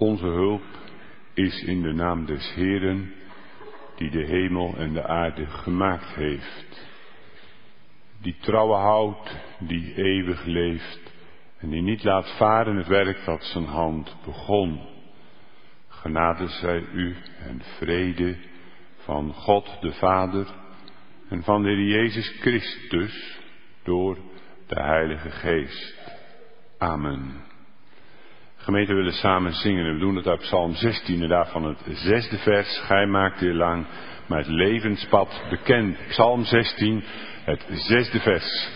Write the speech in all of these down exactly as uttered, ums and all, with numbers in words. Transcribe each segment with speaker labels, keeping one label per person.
Speaker 1: Onze hulp is in de naam des Heeren, die de hemel en de aarde gemaakt heeft. Die trouwe houdt, die eeuwig leeft en die niet laat varen het werk dat zijn hand begon. Genade zij u en vrede van God de Vader en van de Heer Jezus Christus door de Heilige Geest. Amen. Gemeente, we willen samen zingen en we doen het uit Psalm zestien en daarvan het zesde vers. Gij maakt hier lang maar het levenspad bekend. Psalm zestien, het zesde vers.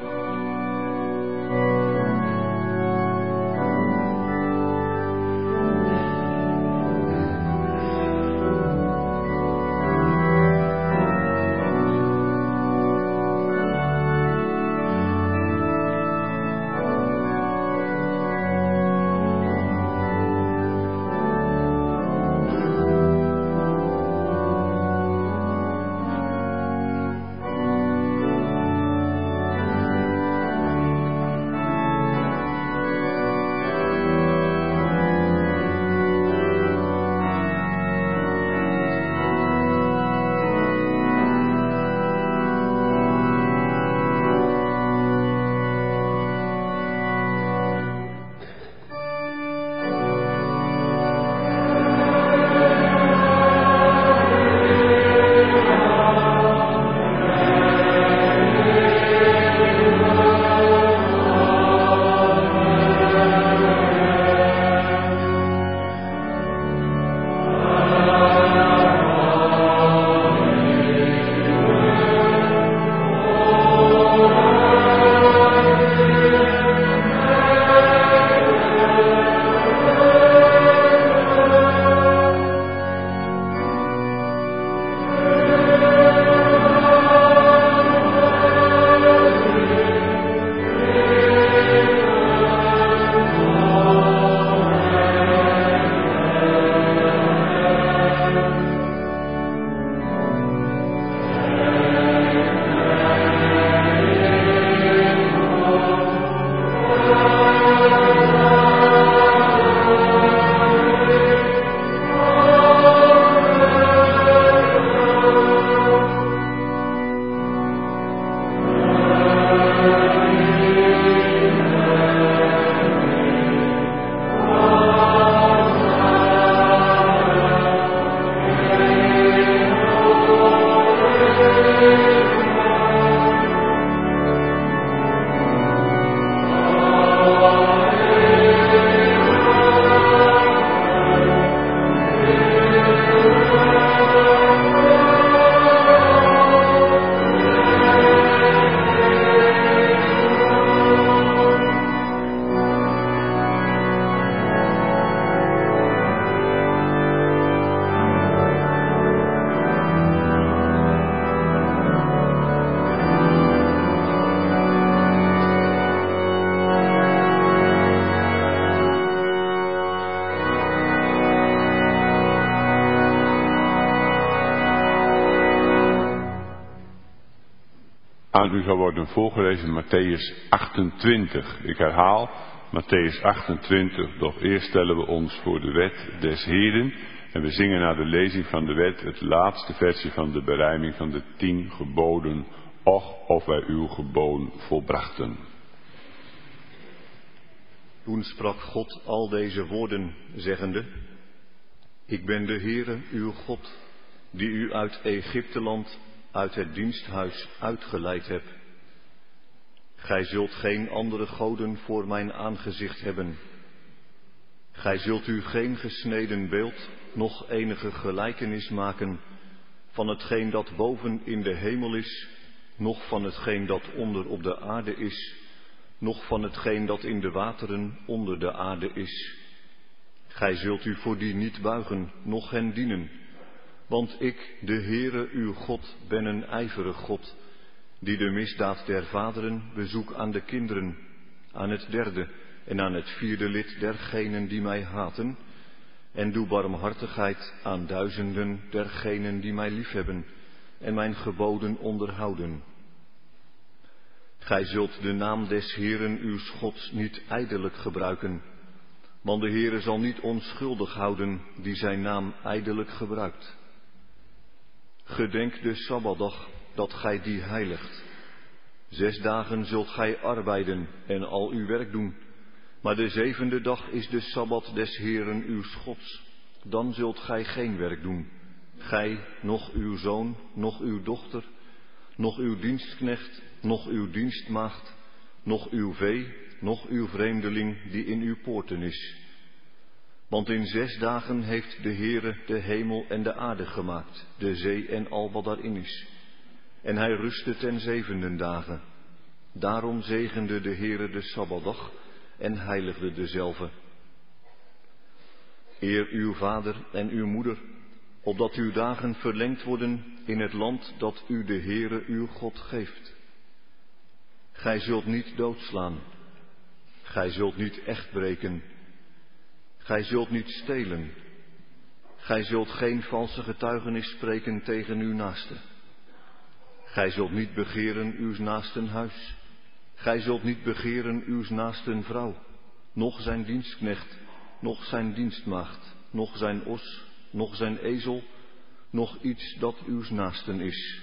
Speaker 1: Aan u zal worden voorgelezen Matthäus achtentwintig. Ik herhaal, Matthäus achtentwintig. Doch eerst stellen we ons voor de wet des Heeren. En we zingen naar de lezing van de wet het laatste versje van de berijming van de tien geboden. Och, of wij uw geboden volbrachten.
Speaker 2: Toen sprak God al deze woorden, zeggende: Ik ben de Heere, uw God, die u uit Egypteland, uit het diensthuis uitgeleid heb. Gij zult geen andere goden voor mijn aangezicht hebben. Gij zult u geen gesneden beeld, noch enige gelijkenis maken van hetgeen dat boven in de hemel is, noch van hetgeen dat onder op de aarde is, noch van hetgeen dat in de wateren onder de aarde is. Gij zult u voor die niet buigen, noch hen dienen. Want ik, de Heere uw God, ben een ijverig God, die de misdaad der vaderen bezoek aan de kinderen, aan het derde en aan het vierde lid dergenen die mij haten, en doe barmhartigheid aan duizenden dergenen die mij liefhebben en mijn geboden onderhouden. Gij zult de naam des Heeren uws Gods niet ijdelijk gebruiken, Want de Heere zal niet onschuldig houden die zijn naam ijdelijk gebruikt. Gedenk de Sabbatdag, dat gij die heiligt. Zes dagen zult gij arbeiden en al uw werk doen. Maar de zevende dag is de Sabbat des Heeren uws Gods. Dan zult gij geen werk doen. Gij, noch uw zoon, noch uw dochter, noch uw dienstknecht, noch uw dienstmaagd, noch uw vee, noch uw vreemdeling die in uw poorten is. Want in zes dagen heeft de Heere de hemel en de aarde gemaakt, de zee en al wat daarin is. En hij rustte ten zevende dagen. Daarom zegende de Heere de Sabbatdag en heiligde dezelve. Eer uw vader en uw moeder, opdat uw dagen verlengd worden in het land dat u de Heere uw God geeft. Gij zult niet doodslaan. Gij zult niet echt breken. Gij zult niet stelen. Gij zult geen valse getuigenis spreken tegen uw naaste. Gij zult niet begeren uws naasten huis. Gij zult niet begeren uws naasten vrouw, noch zijn dienstknecht, noch zijn dienstmaagd, noch zijn os, noch zijn ezel, noch iets dat uws naasten is.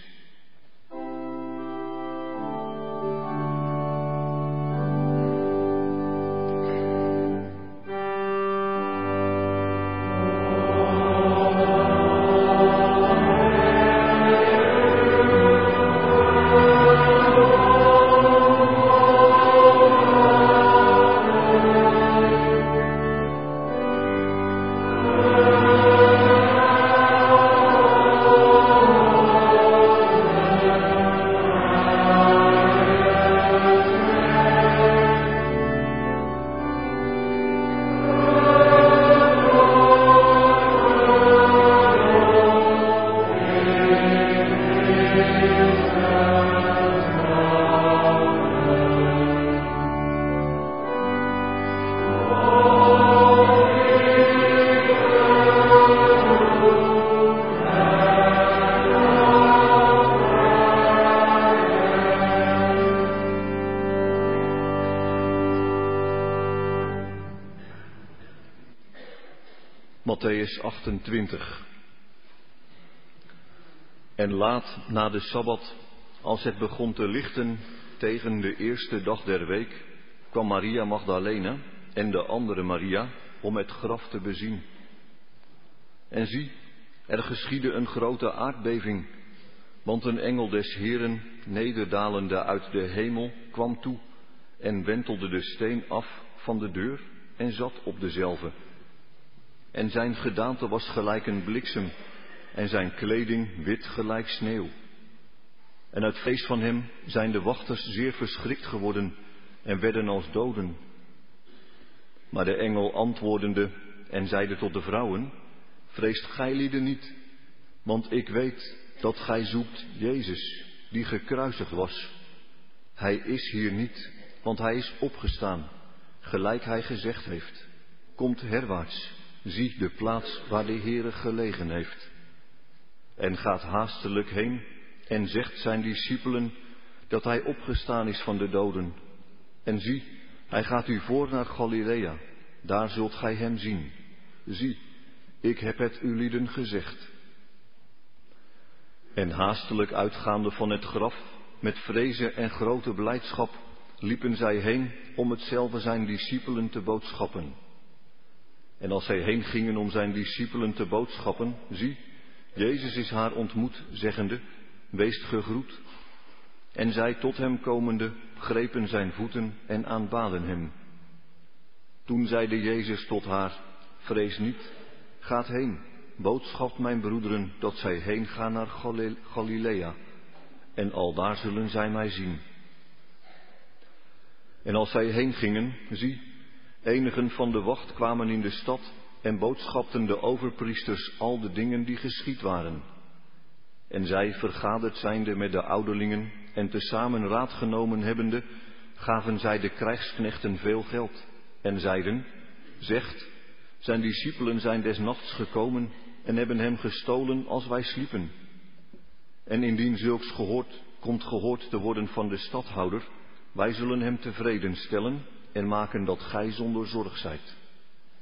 Speaker 2: Mattheüs achtentwintig. En laat na de Sabbat, als het begon te lichten tegen de eerste dag der week, kwam Maria Magdalena en de andere Maria om het graf te bezien. En zie, er geschiedde een grote aardbeving, want een engel des Heeren, nederdalende uit de hemel, kwam toe en wentelde de steen af van de deur en zat op dezelve. En zijn gedaante was gelijk een bliksem, en zijn kleding wit gelijk sneeuw. En uit vrees van hem zijn de wachters zeer verschrikt geworden en werden als doden. Maar de engel antwoordende en zeide tot de vrouwen: vreest gijlieden niet, want ik weet dat gij zoekt Jezus, die gekruisigd was. Hij is hier niet, want hij is opgestaan, gelijk hij gezegd heeft. Komt herwaarts, zie de plaats waar de Heere gelegen heeft. En gaat haastelijk heen en zegt zijn discipelen dat hij opgestaan is van de doden. En zie, hij gaat u voor naar Galilea, daar zult gij hem zien. Zie, ik heb het u lieden gezegd. En haastelijk uitgaande van het graf, met vrezen en grote blijdschap, liepen zij heen om hetzelfde zijn discipelen te boodschappen. En als zij heen gingen om zijn discipelen te boodschappen, zie, Jezus is haar ontmoet, zeggende: weest gegroet. En zij tot hem komende, grepen zijn voeten en aanbaden hem. Toen zeide Jezus tot haar: vrees niet, gaat heen, boodschapt mijn broederen dat zij heen gaan naar Galilea, en aldaar zullen zij mij zien. En als zij heen gingen, zie, enigen van de wacht kwamen in de stad en boodschapten de overpriesters al de dingen die geschied waren. En zij, vergaderd zijnde met de ouderlingen en tezamen raad genomen hebbende, gaven zij de krijgsknechten veel geld en zeiden: zegt, zijn discipelen zijn des nachts gekomen en hebben hem gestolen als wij sliepen. En indien zulks gehoord, komt gehoord te worden van de stadhouder, wij zullen hem tevreden stellen en maken dat gij zonder zorg zijt.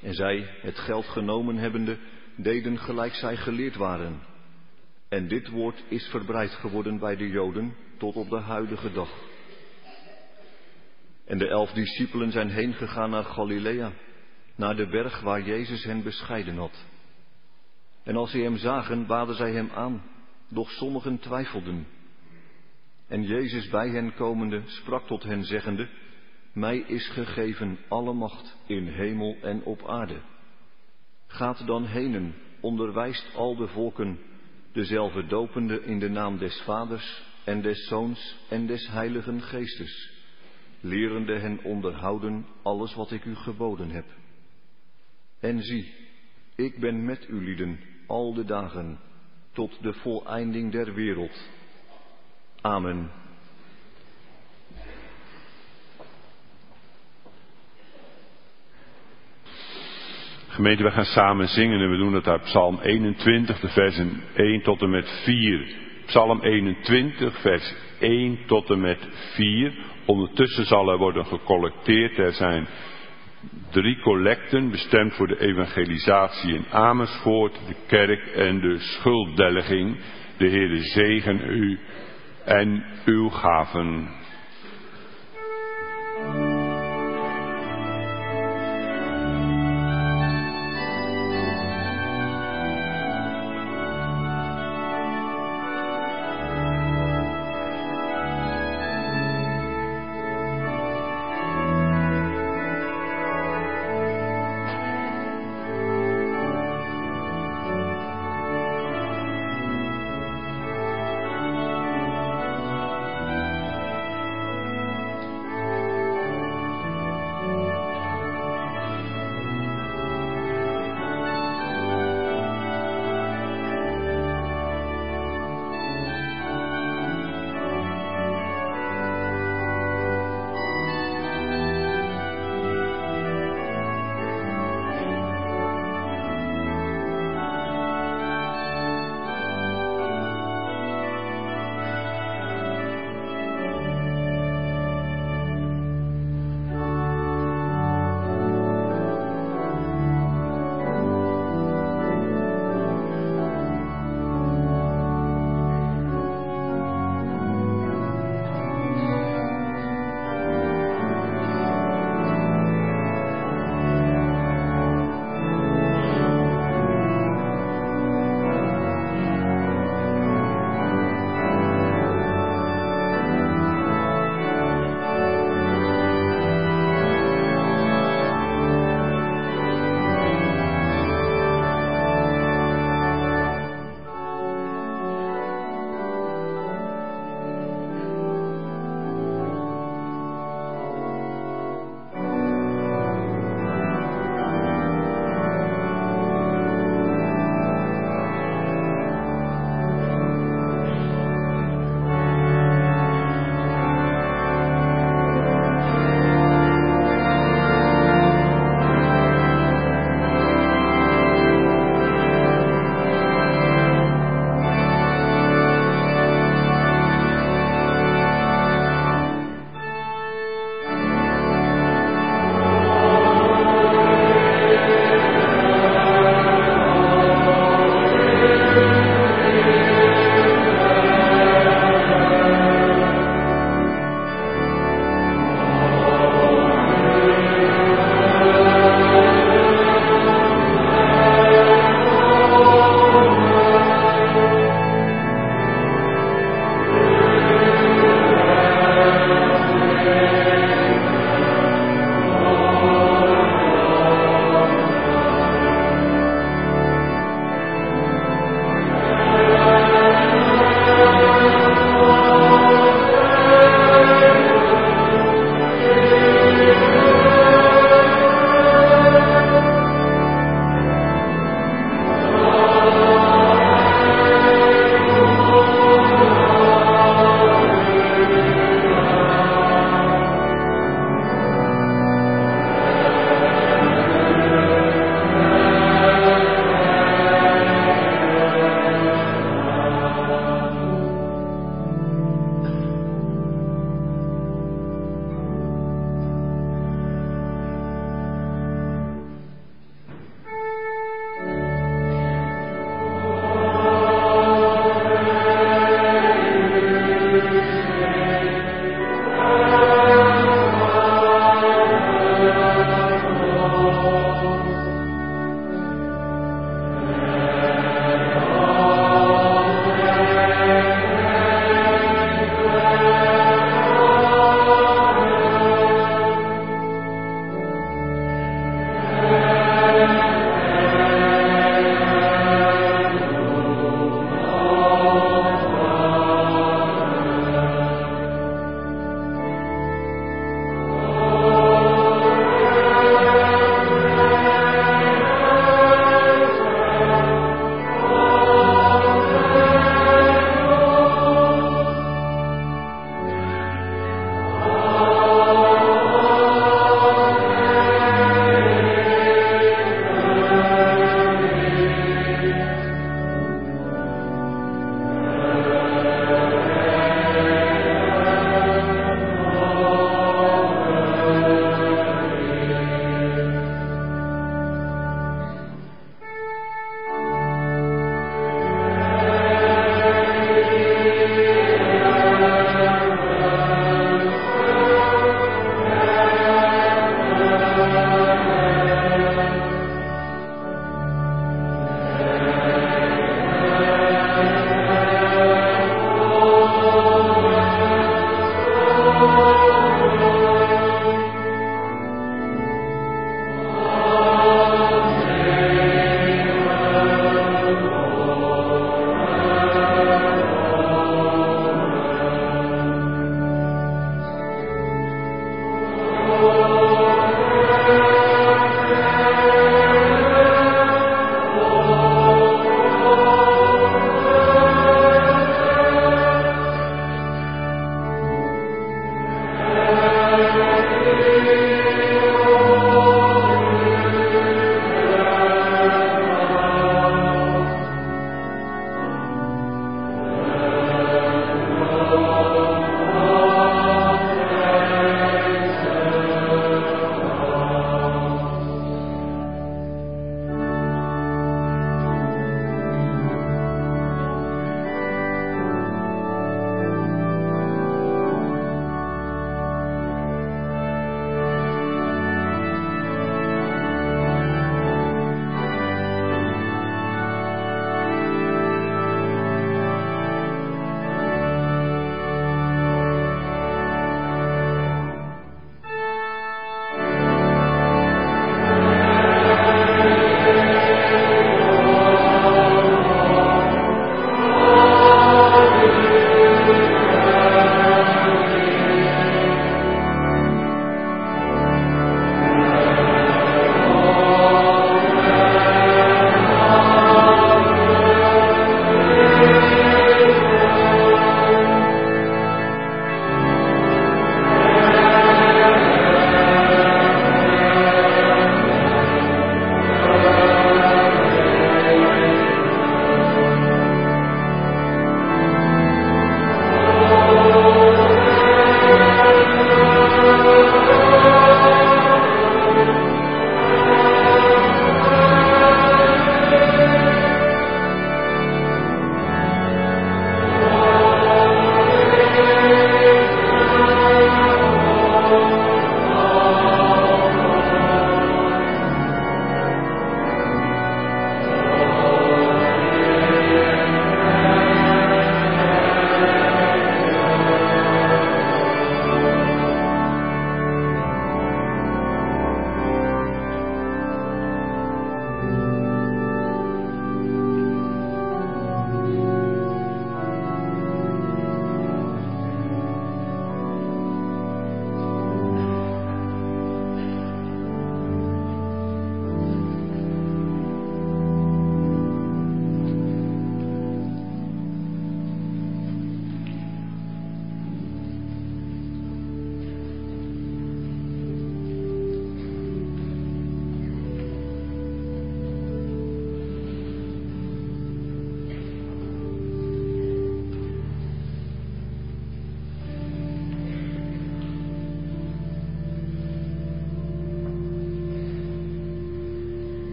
Speaker 2: En zij, het geld genomen hebbende, deden gelijk zij geleerd waren. En dit woord is verbreid geworden bij de Joden tot op de huidige dag. En de elf discipelen zijn heen gegaan naar Galilea, naar de berg waar Jezus hen bescheiden had. En als zij hem zagen, baden zij hem aan, doch sommigen twijfelden. En Jezus bij hen komende sprak tot hen zeggende: Mij is gegeven alle macht in hemel en op aarde. Gaat dan henen, onderwijst al de volken, dezelfde dopende in de naam des Vaders en des Zoons en des Heiligen Geestes, lerende hen onderhouden alles wat ik u geboden heb. En zie, ik ben met u lieden al de dagen, tot de voleinding der wereld. Amen.
Speaker 1: Gemeente, we gaan samen zingen en we doen dat uit Psalm eenentwintig, de versen één tot en met vier. Psalm eenentwintig, vers één tot en met vier. Ondertussen zal er worden gecollecteerd. Er zijn drie collecten bestemd voor de evangelisatie in Amersfoort, de kerk en de schulddelging. De Heere zegen u en uw gaven.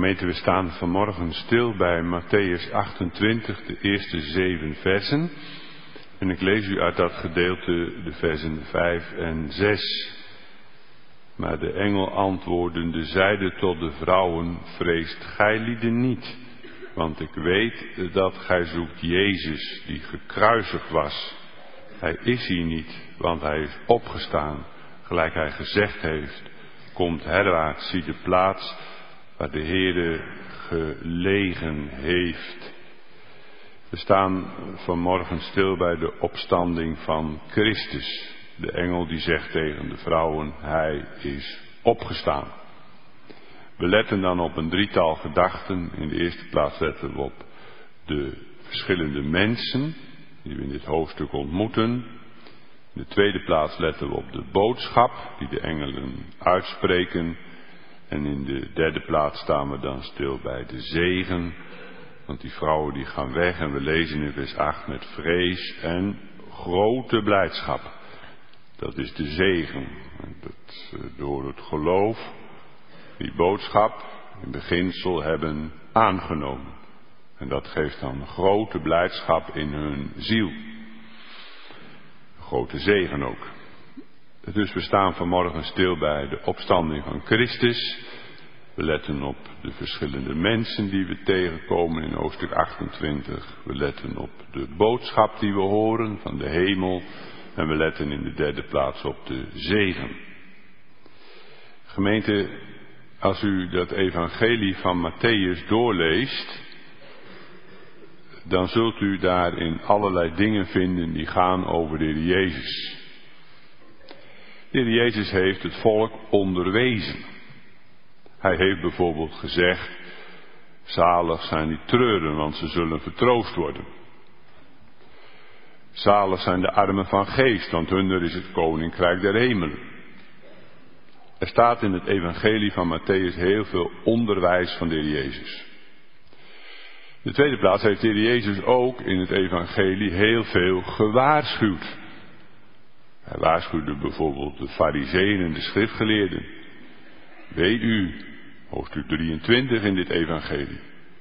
Speaker 1: Gemeente, we staan vanmorgen stil bij Mattheüs achtentwintig, de eerste zeven versen. En ik lees u uit dat gedeelte de versen vijf en zes. Maar de engel antwoordende zeide tot de vrouwen, vreest gijlieden niet, want ik weet dat gij zoekt Jezus, die gekruisigd was. Hij is hier niet, want hij is opgestaan, gelijk hij gezegd heeft. Komt herwaarts, zie de plaats waar de Heere gelegen heeft. We staan vanmorgen stil bij de opstanding van Christus. De engel die zegt tegen de vrouwen, hij is opgestaan. We letten dan op een drietal gedachten. In de eerste plaats letten we op de verschillende mensen die we in dit hoofdstuk ontmoeten. In de tweede plaats letten we op de boodschap die de engelen uitspreken. En in de derde plaats staan we dan stil bij de zegen. Want die vrouwen die gaan weg en we lezen in vers acht met vrees en grote blijdschap. Dat is de zegen. Dat door het geloof die boodschap in beginsel hebben aangenomen. En dat geeft dan grote blijdschap in hun ziel. Grote zegen ook. Dus we staan vanmorgen stil bij de opstanding van Christus. We letten op de verschillende mensen die we tegenkomen in hoofdstuk achtentwintig. We letten op de boodschap die we horen van de hemel. En we letten in de derde plaats op de zegen. Gemeente, als u dat evangelie van Mattheüs doorleest, dan zult u daarin allerlei dingen vinden die gaan over de Heer Jezus. De Heer Jezus heeft het volk onderwezen. Hij heeft bijvoorbeeld gezegd, zalig zijn die treuren, want ze zullen vertroost worden. Zalig zijn de armen van geest, want hunner is het koninkrijk der hemelen. Er staat in het evangelie van Mattheüs heel veel onderwijs van de Heer Jezus. In de tweede plaats heeft de Heer Jezus ook in het evangelie heel veel gewaarschuwd. Hij waarschuwde bijvoorbeeld de farizeeën en de schriftgeleerden. Wee u, hoofdstuk drieëntwintig in dit evangelie.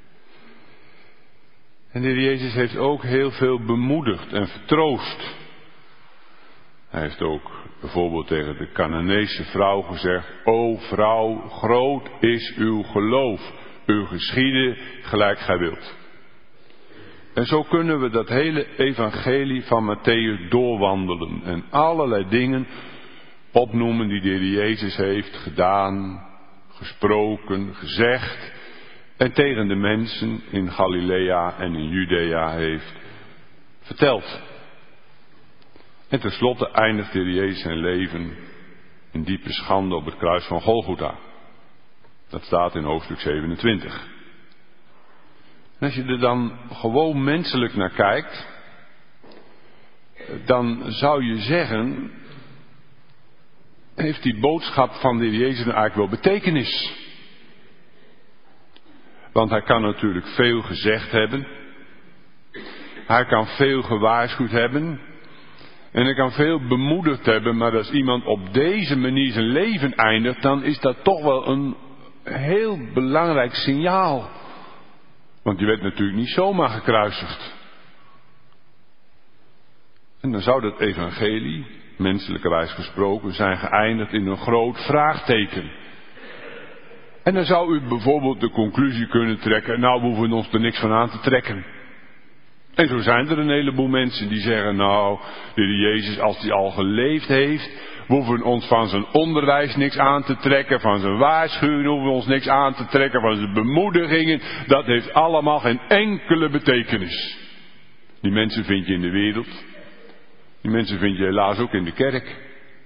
Speaker 1: En de Heer Jezus heeft ook heel veel bemoedigd en vertroost. Hij heeft ook bijvoorbeeld tegen de Canaanese vrouw gezegd, o vrouw, groot is uw geloof, uw geschieden gelijk gij wilt. En zo kunnen we dat hele evangelie van Mattheüs doorwandelen en allerlei dingen opnoemen die de Heer Jezus heeft gedaan, gesproken, gezegd en tegen de mensen in Galilea en in Judea heeft verteld. En tenslotte eindigt de Heer Jezus zijn leven in diepe schande op het kruis van Golgotha. Dat staat in hoofdstuk zevenentwintig. En als je er dan gewoon menselijk naar kijkt, dan zou je zeggen, heeft die boodschap van de Heer Jezus nou eigenlijk wel betekenis? Want hij kan natuurlijk veel gezegd hebben. Hij kan veel gewaarschuwd hebben. En hij kan veel bemoedigd hebben. Maar als iemand op deze manier zijn leven eindigt, dan is dat toch wel een heel belangrijk signaal. Want die werd natuurlijk niet zomaar gekruisigd. En dan zou dat evangelie, menselijkerwijs gesproken, zijn geëindigd in een groot vraagteken. En dan zou u bijvoorbeeld de conclusie kunnen trekken, nou we hoeven ons er niks van aan te trekken. En zo zijn er een heleboel mensen die zeggen, nou, de Heer Jezus als hij al geleefd heeft, we hoeven ons van zijn onderwijs niks aan te trekken, van zijn waarschuwingen hoeven we ons niks aan te trekken, van zijn bemoedigingen, dat heeft allemaal geen enkele betekenis. Die mensen vind je in de wereld, die mensen vind je helaas ook in de kerk.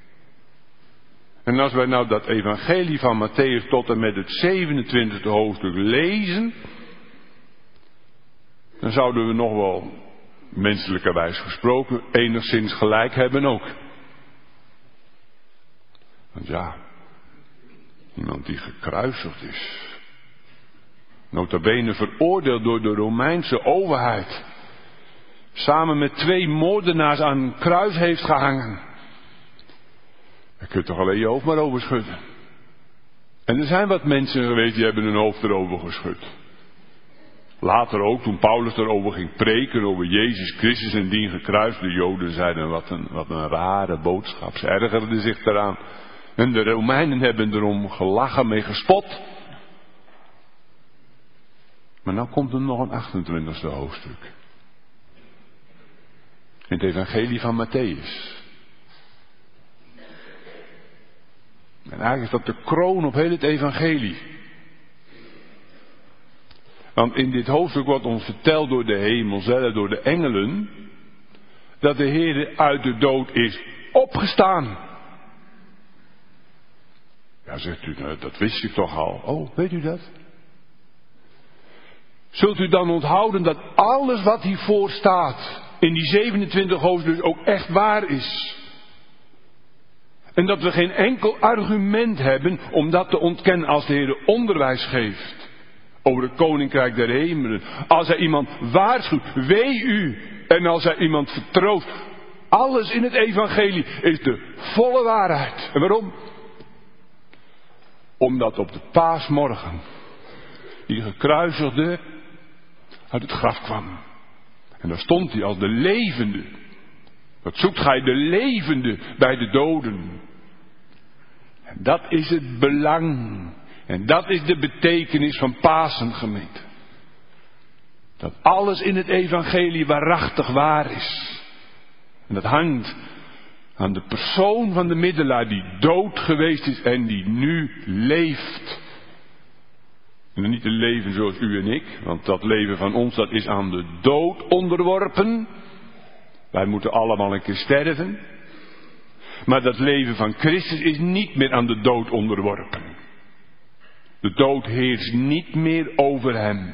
Speaker 1: En als wij nou dat evangelie van Mattheüs tot en met het zevenentwintigste hoofdstuk lezen, dan zouden we nog wel, menselijkerwijs gesproken, enigszins gelijk hebben ook. Want ja, iemand die gekruisigd is, nota bene veroordeeld door de Romeinse overheid, samen met twee moordenaars aan een kruis heeft gehangen. Daar kun je toch alleen je hoofd maar over schudden. En er zijn wat mensen geweest die hebben hun hoofd erover geschud. Later ook, toen Paulus erover ging preken, over Jezus Christus en dien gekruist. De Joden zeiden, wat een, wat een rare boodschap. Ze ergerden zich eraan. En de Romeinen hebben erom gelachen, mee gespot. Maar nou komt er nog een achtentwintigste hoofdstuk. In het evangelie van Mattheüs. En eigenlijk is dat de kroon op heel het evangelie. Want in dit hoofdstuk wordt ons verteld door de hemel zelf, door de engelen, dat de Heer uit de dood is opgestaan. Ja, zegt u, nou, dat wist ik toch al. Oh, weet u dat? Zult u dan onthouden dat alles wat hiervoor staat, in die zevenentwintig hoofdstukken ook echt waar is? En dat we geen enkel argument hebben om dat te ontkennen als de Heer onderwijs geeft over het koninkrijk der hemelen. Als hij iemand waarschuwt, wee u. En als hij iemand vertroost. Alles in het evangelie is de volle waarheid. En waarom? Omdat op de paasmorgen die gekruisigde uit het graf kwam. En daar stond hij als de levende. Wat zoekt gij de levende bij de doden? En dat is het belang. En dat is de betekenis van Pasen, gemeente. Dat alles in het evangelie waarachtig waar is. En dat hangt aan de persoon van de middelaar die dood geweest is en die nu leeft. En niet een leven zoals u en ik, want dat leven van ons dat is aan de dood onderworpen. Wij moeten allemaal een keer sterven. Maar dat leven van Christus is niet meer aan de dood onderworpen. De dood heerst niet meer over hem.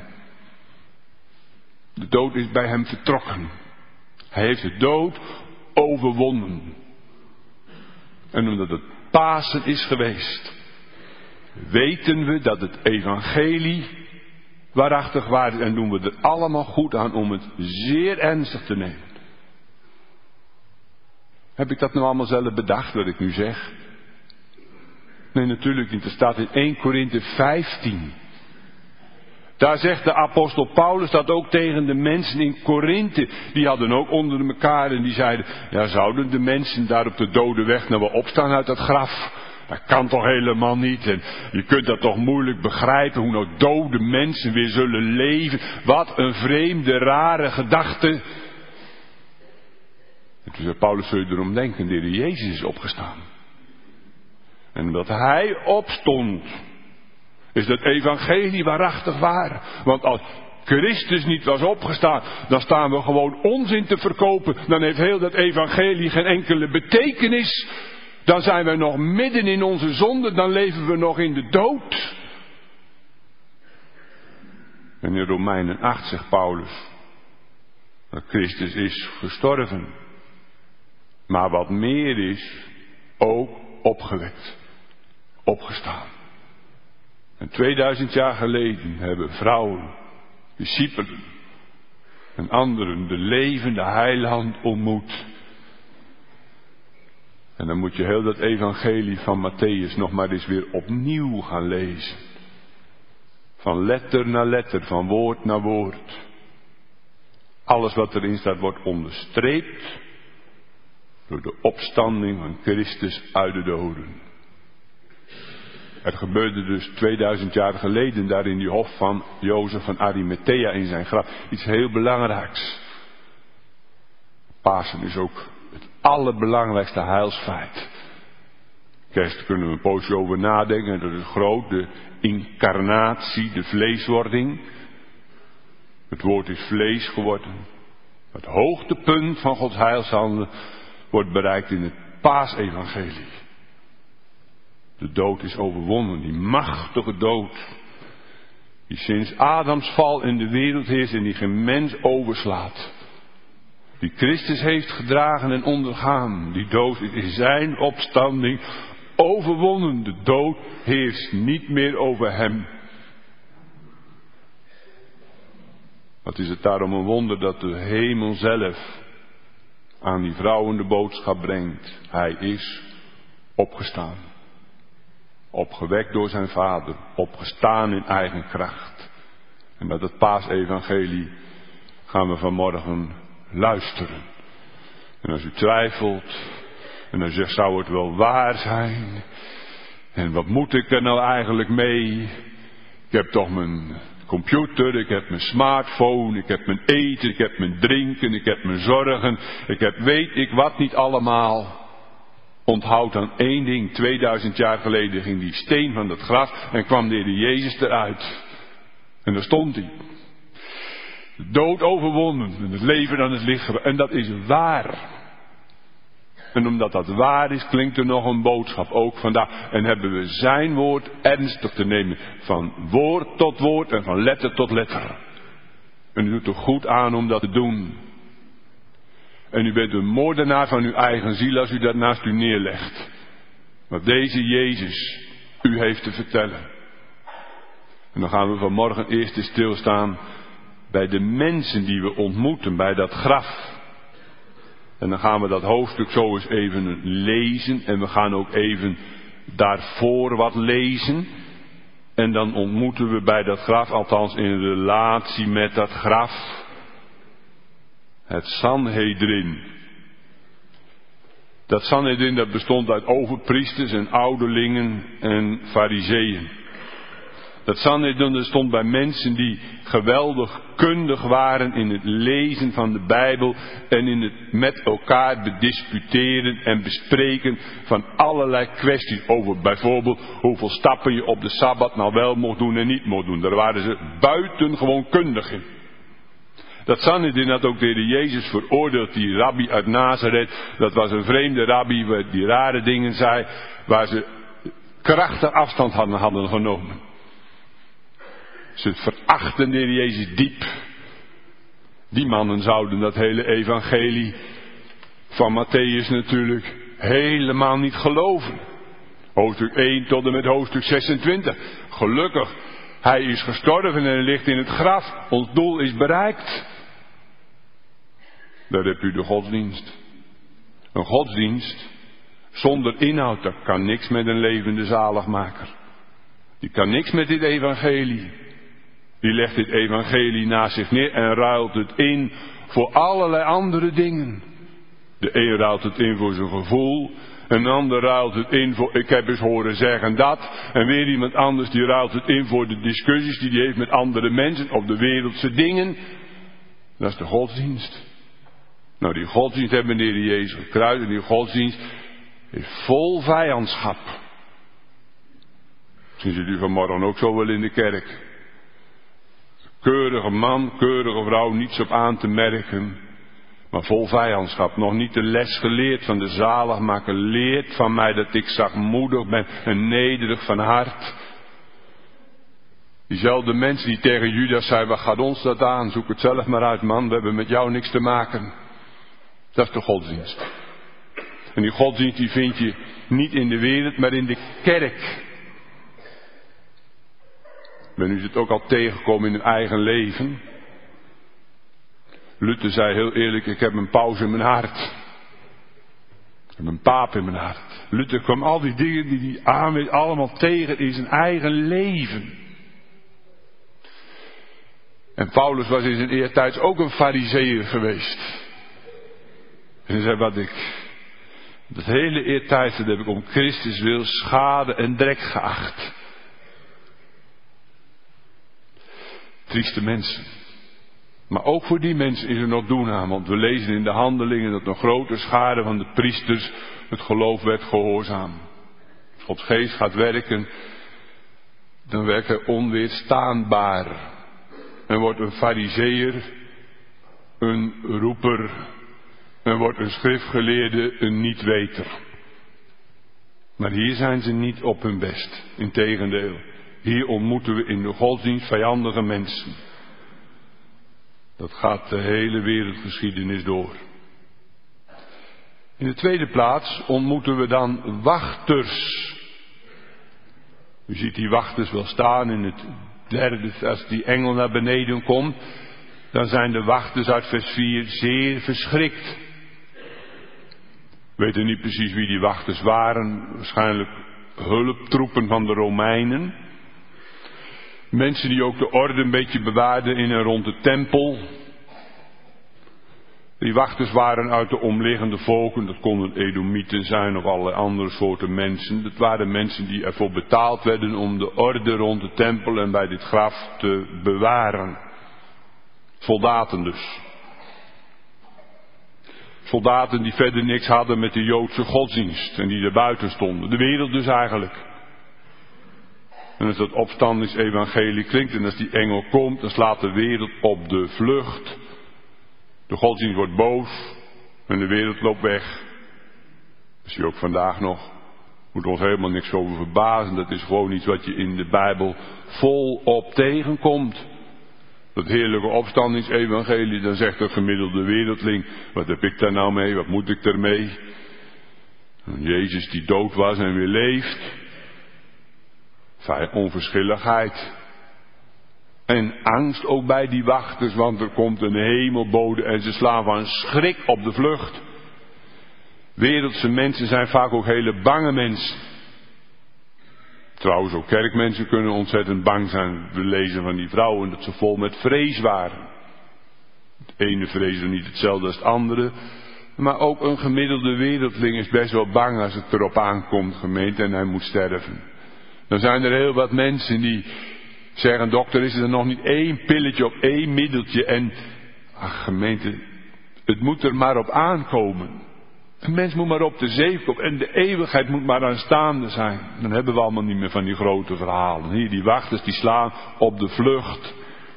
Speaker 1: De dood is bij hem vertrokken. Hij heeft de dood overwonnen. En omdat het Pasen is geweest, weten we dat het evangelie waarachtig waar is. En doen we er allemaal goed aan om het zeer ernstig te nemen. Heb ik dat nou allemaal zelf bedacht wat ik nu zeg? Nee, natuurlijk niet. Er staat in eerste Korinthe vijftien. Daar zegt de apostel Paulus dat ook tegen de mensen in Korinthe. Die hadden ook onder elkaar en die zeiden, ja, zouden de mensen daar op de dode weg nou wel opstaan uit dat graf? Dat kan toch helemaal niet. En je kunt dat toch moeilijk begrijpen hoe nou dode mensen weer zullen leven. Wat een vreemde, rare gedachte. En toen zei Paulus, zul je erom denken, de Heer Jezus is opgestaan. En omdat hij opstond, is dat evangelie waarachtig waar. Want als Christus niet was opgestaan, dan staan we gewoon onzin te verkopen. Dan heeft heel dat evangelie geen enkele betekenis. Dan zijn we nog midden in onze zonde, dan leven we nog in de dood. En in Romeinen acht zegt Paulus dat Christus is gestorven. Maar wat meer is, ook opgewekt. Opgestaan. En tweeduizend jaar geleden hebben vrouwen, discipelen en anderen de levende heiland ontmoet. En dan moet je heel dat evangelie van Mattheüs nog maar eens weer opnieuw gaan lezen. Van letter naar letter, van woord naar woord. Alles wat erin staat wordt onderstreept door de opstanding van Christus uit de doden. Er gebeurde dus tweeduizend jaar geleden daar in die hof van Jozef van Arimathea in zijn graf iets heel belangrijks. Pasen is ook het allerbelangrijkste heilsfeit. Kerst kunnen we een poosje over nadenken. Dat is groot. De incarnatie, de vleeswording. Het woord is vlees geworden. Het hoogtepunt van Gods heilshandelen wordt bereikt in het paasevangelie. De dood is overwonnen. Die machtige dood. Die sinds Adams val in de wereld heerst en die geen mens overslaat. Die Christus heeft gedragen en ondergaan. Die dood is in zijn opstanding overwonnen. De dood heerst niet meer over hem. Wat is het daarom een wonder dat de hemel zelf aan die vrouwen de boodschap brengt. Hij is opgestaan. Opgewekt door zijn Vader. Opgestaan in eigen kracht. En dat het paasevangelie gaan we vanmorgen luisteren. En als u twijfelt. En dan zegt, zou het wel waar zijn? En wat moet ik er nou eigenlijk mee? Ik heb toch mijn computer, ik heb mijn smartphone, ik heb mijn eten, ik heb mijn drinken, ik heb mijn zorgen. Ik heb weet ik wat niet allemaal. Onthoud dan één ding, tweeduizend jaar geleden ging die steen van dat graf en kwam de Heer Jezus eruit. En daar stond hij. De dood overwonnen en het leven aan het licht. En dat is waar. En omdat dat waar is, klinkt er nog een boodschap ook vandaag. En hebben we zijn woord ernstig te nemen. Van woord tot woord en van letter tot letter. En u doet er goed aan om dat te doen. En u bent een moordenaar van uw eigen ziel als u dat naast u neerlegt. Wat deze Jezus u heeft te vertellen. En dan gaan we vanmorgen eerst eens stilstaan bij de mensen die we ontmoeten bij dat graf. En dan gaan we dat hoofdstuk zo eens even lezen. En we gaan ook even daarvoor wat lezen. En dan ontmoeten we bij dat graf, althans in relatie met dat graf, het Sanhedrin. Dat Sanhedrin dat bestond uit overpriesters en ouderlingen en farizeeën. Dat Sanhedrin dat stond bij mensen die geweldig kundig waren in het lezen van de Bijbel en in het met elkaar bedisputeren en bespreken van allerlei kwesties over bijvoorbeeld hoeveel stappen je op de Sabbat nou wel mocht doen en niet mocht doen. Daar waren ze buitengewoon kundig in. Dat Sanhedrin had ook de Heer Jezus veroordeeld, die rabbi uit Nazareth. Dat was een vreemde rabbi die rare dingen zei, waar ze krachtig afstand hadden, hadden genomen. Ze verachten de Heer Jezus diep. Die mannen zouden dat hele evangelie van Matthäus natuurlijk helemaal niet geloven. Hoofdstuk één tot en met hoofdstuk zesentwintig. Gelukkig, hij is gestorven en hij ligt in het graf. Ons doel is bereikt. Daar heb u de godsdienst. Een godsdienst zonder inhoud, dat kan niks met een levende zaligmaker. Die kan niks met dit evangelie. Die legt dit evangelie naast zich neer en ruilt het in voor allerlei andere dingen. De een ruilt het in voor zijn gevoel. Een ander ruilt het in voor ik heb eens horen zeggen dat. En weer iemand anders die ruilt het in voor de discussies die hij heeft met andere mensen of de wereldse dingen. Dat is de godsdienst. Nou, die godsdienst hebben de Heer Jezus gekruist en die godsdienst is vol vijandschap. Misschien zit u vanmorgen ook zo wel in de kerk. Keurige man, keurige vrouw, niets op aan te merken. Maar vol vijandschap. Nog niet de les geleerd van de zaligmaker. Leert van mij dat ik zachtmoedig ben en nederig van hart. Diezelfde mensen die tegen Judas zei, wat gaat ons dat aan? Zoek het zelf maar uit, man. We hebben met jou niks te maken. Dat is de godsdienst. En die godsdienst die vind je niet in de wereld, maar in de kerk. Ben u het ook al tegengekomen in uw eigen leven? Luther zei heel eerlijk, ik heb een paus in mijn hart. Ik heb een paap in mijn hart. Luther kwam al die dingen die hij aanwees allemaal tegen in zijn eigen leven. En Paulus was in zijn eertijds ook een farizeeër geweest. En hij zei, wat ik, dat hele eertijds, dat heb ik om Christus wil schade en drek geacht. Trieste mensen. Maar ook voor die mensen is er nog doen aan. Want we lezen in de handelingen dat een grote schare van de priesters het geloof werd gehoorzaam. Als Gods geest gaat werken, dan werkt hij onweerstaanbaar. En wordt een farizeeër een roeper. En wordt een schriftgeleerde een niet-weter. Maar hier zijn ze niet op hun best. Integendeel. Hier ontmoeten we in de godsdienst vijandige mensen. Dat gaat de hele wereldgeschiedenis door. In de tweede plaats ontmoeten we dan wachters. U ziet die wachters wel staan in het derde, als die engel naar beneden komt. Dan zijn de wachters uit vers vier zeer verschrikt. We weten niet precies wie die wachters waren. Waarschijnlijk hulptroepen van de Romeinen. Mensen die ook de orde een beetje bewaarden in en rond de tempel. Die wachters waren uit de omliggende volken, dat konden Edomieten zijn of allerlei andere soorten mensen. Dat waren mensen die ervoor betaald werden om de orde rond de tempel en bij dit graf te bewaren. Soldaten dus. Soldaten die verder niks hadden met de Joodse godsdienst en die er buiten stonden. De wereld dus eigenlijk. En als dat opstandingsevangelie klinkt en als die engel komt, dan slaat de wereld op de vlucht. De godsdienst wordt boos en de wereld loopt weg. Dat zie je ook vandaag nog. Moet ons helemaal niks over verbazen. Dat is gewoon iets wat je in de Bijbel volop tegenkomt. Dat heerlijke opstandingsevangelie, dan zegt de gemiddelde wereldling, wat heb ik daar nou mee, wat moet ik ermee? Een Jezus die dood was en weer leeft. Fijn, onverschilligheid. En angst ook bij die wachters, want er komt een hemelbode en ze slaan van schrik op de vlucht. Wereldse mensen zijn vaak ook hele bange mensen. Trouwens, ook kerkmensen kunnen ontzettend bang zijn. We lezen van die vrouwen dat ze vol met vrees waren. Het ene vrees is niet hetzelfde als het andere. Maar ook een gemiddelde wereldling is best wel bang als het erop aankomt, gemeente, en hij moet sterven. Dan zijn er heel wat mensen die zeggen, dokter, is er nog niet één pilletje of één middeltje? En, ach gemeente, het moet er maar op aankomen. Een mens moet maar op de zeef komen en de eeuwigheid moet maar aanstaande zijn. Dan hebben we allemaal niet meer van die grote verhalen. Hier, die wachters die slaan op de vlucht.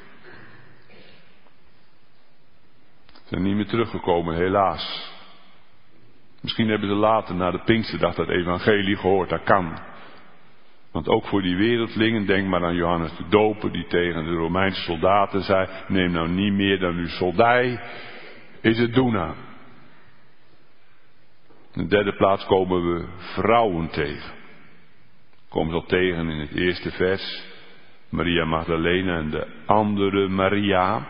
Speaker 1: Ze zijn niet meer teruggekomen, helaas. Misschien hebben ze later, na de Pinksterdag, dat evangelie gehoord. Dat kan. Want ook voor die wereldlingen, denk maar aan Johannes de Doper, die tegen de Romeinse soldaten zei, neem nou niet meer dan uw soldij, is het doen aan. In de derde plaats komen we vrouwen tegen. Komen ze al tegen in het eerste vers. Maria Magdalena en de andere Maria.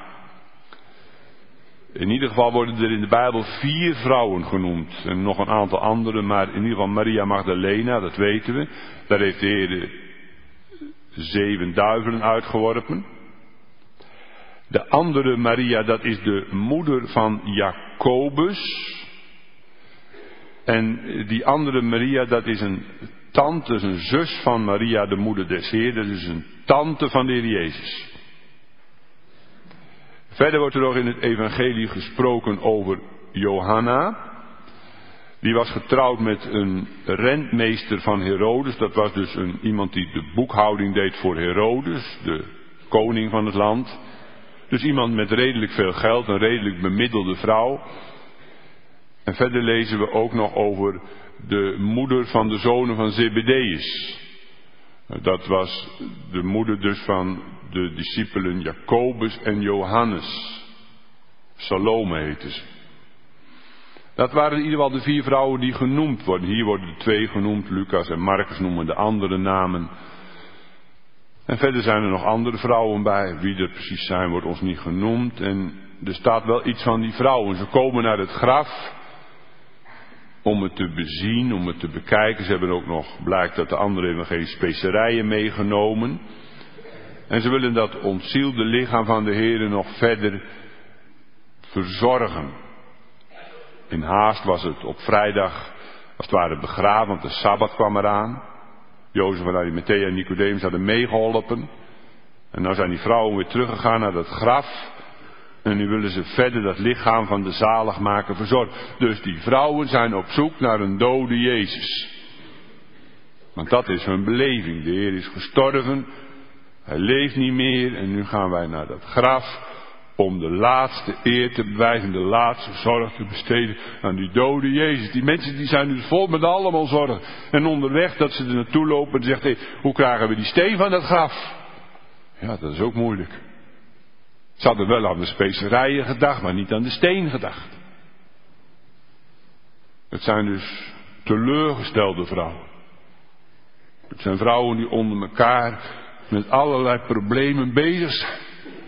Speaker 1: In ieder geval worden er in de Bijbel vier vrouwen genoemd. En nog een aantal andere, maar in ieder geval Maria Magdalena, dat weten we. Daar heeft de Heer de zeven duivelen uitgeworpen. De andere Maria, dat is de moeder van Jacobus. En die andere Maria, dat is een tante, dat is een zus van Maria, de moeder des Heer. Dat is een tante van de Heer Jezus. Verder wordt er nog in het evangelie gesproken over Johanna. Die was getrouwd met een rentmeester van Herodes. Dat was dus een, iemand die de boekhouding deed voor Herodes, de koning van het land. Dus iemand met redelijk veel geld, een redelijk bemiddelde vrouw. En verder lezen we ook nog over de moeder van de zonen van Zebedeus. Dat was de moeder dus van de discipelen Jacobus en Johannes. Salome heette ze. Dat waren in ieder geval de vier vrouwen die genoemd worden. Hier worden de twee genoemd, Lucas en Marcus noemen de andere namen. En verder zijn er nog andere vrouwen bij. Wie er precies zijn wordt ons niet genoemd. En er staat wel iets van die vrouwen. Ze komen naar het graf om het te bezien, om het te bekijken. Ze hebben ook nog, blijkt dat de andere evangelie, specerijen meegenomen. En ze willen dat ontzielde lichaam van de Heer nog verder verzorgen. In haast was het op vrijdag als het ware begraven, want de Sabbat kwam eraan. Jozef en Arimathea en Nicodemus hadden meegeholpen. En nou zijn die vrouwen weer teruggegaan naar dat graf. En nu willen ze verder dat lichaam van de zaligmaker verzorgen. Dus die vrouwen zijn op zoek naar een dode Jezus. Want dat is hun beleving. De Heer is gestorven. Hij leeft niet meer. En nu gaan wij naar dat graf. Om de laatste eer te bewijzen. De laatste zorg te besteden aan die dode Jezus. Die mensen die zijn dus vol met allemaal zorgen. En onderweg dat ze er naartoe lopen en zegt, hey, hoe krijgen we die steen van dat graf? Ja, dat is ook moeilijk. Ze hadden wel aan de specerijen gedacht, maar niet aan de steen gedacht. Het zijn dus teleurgestelde vrouwen. Het zijn vrouwen die onder elkaar met allerlei problemen bezig zijn.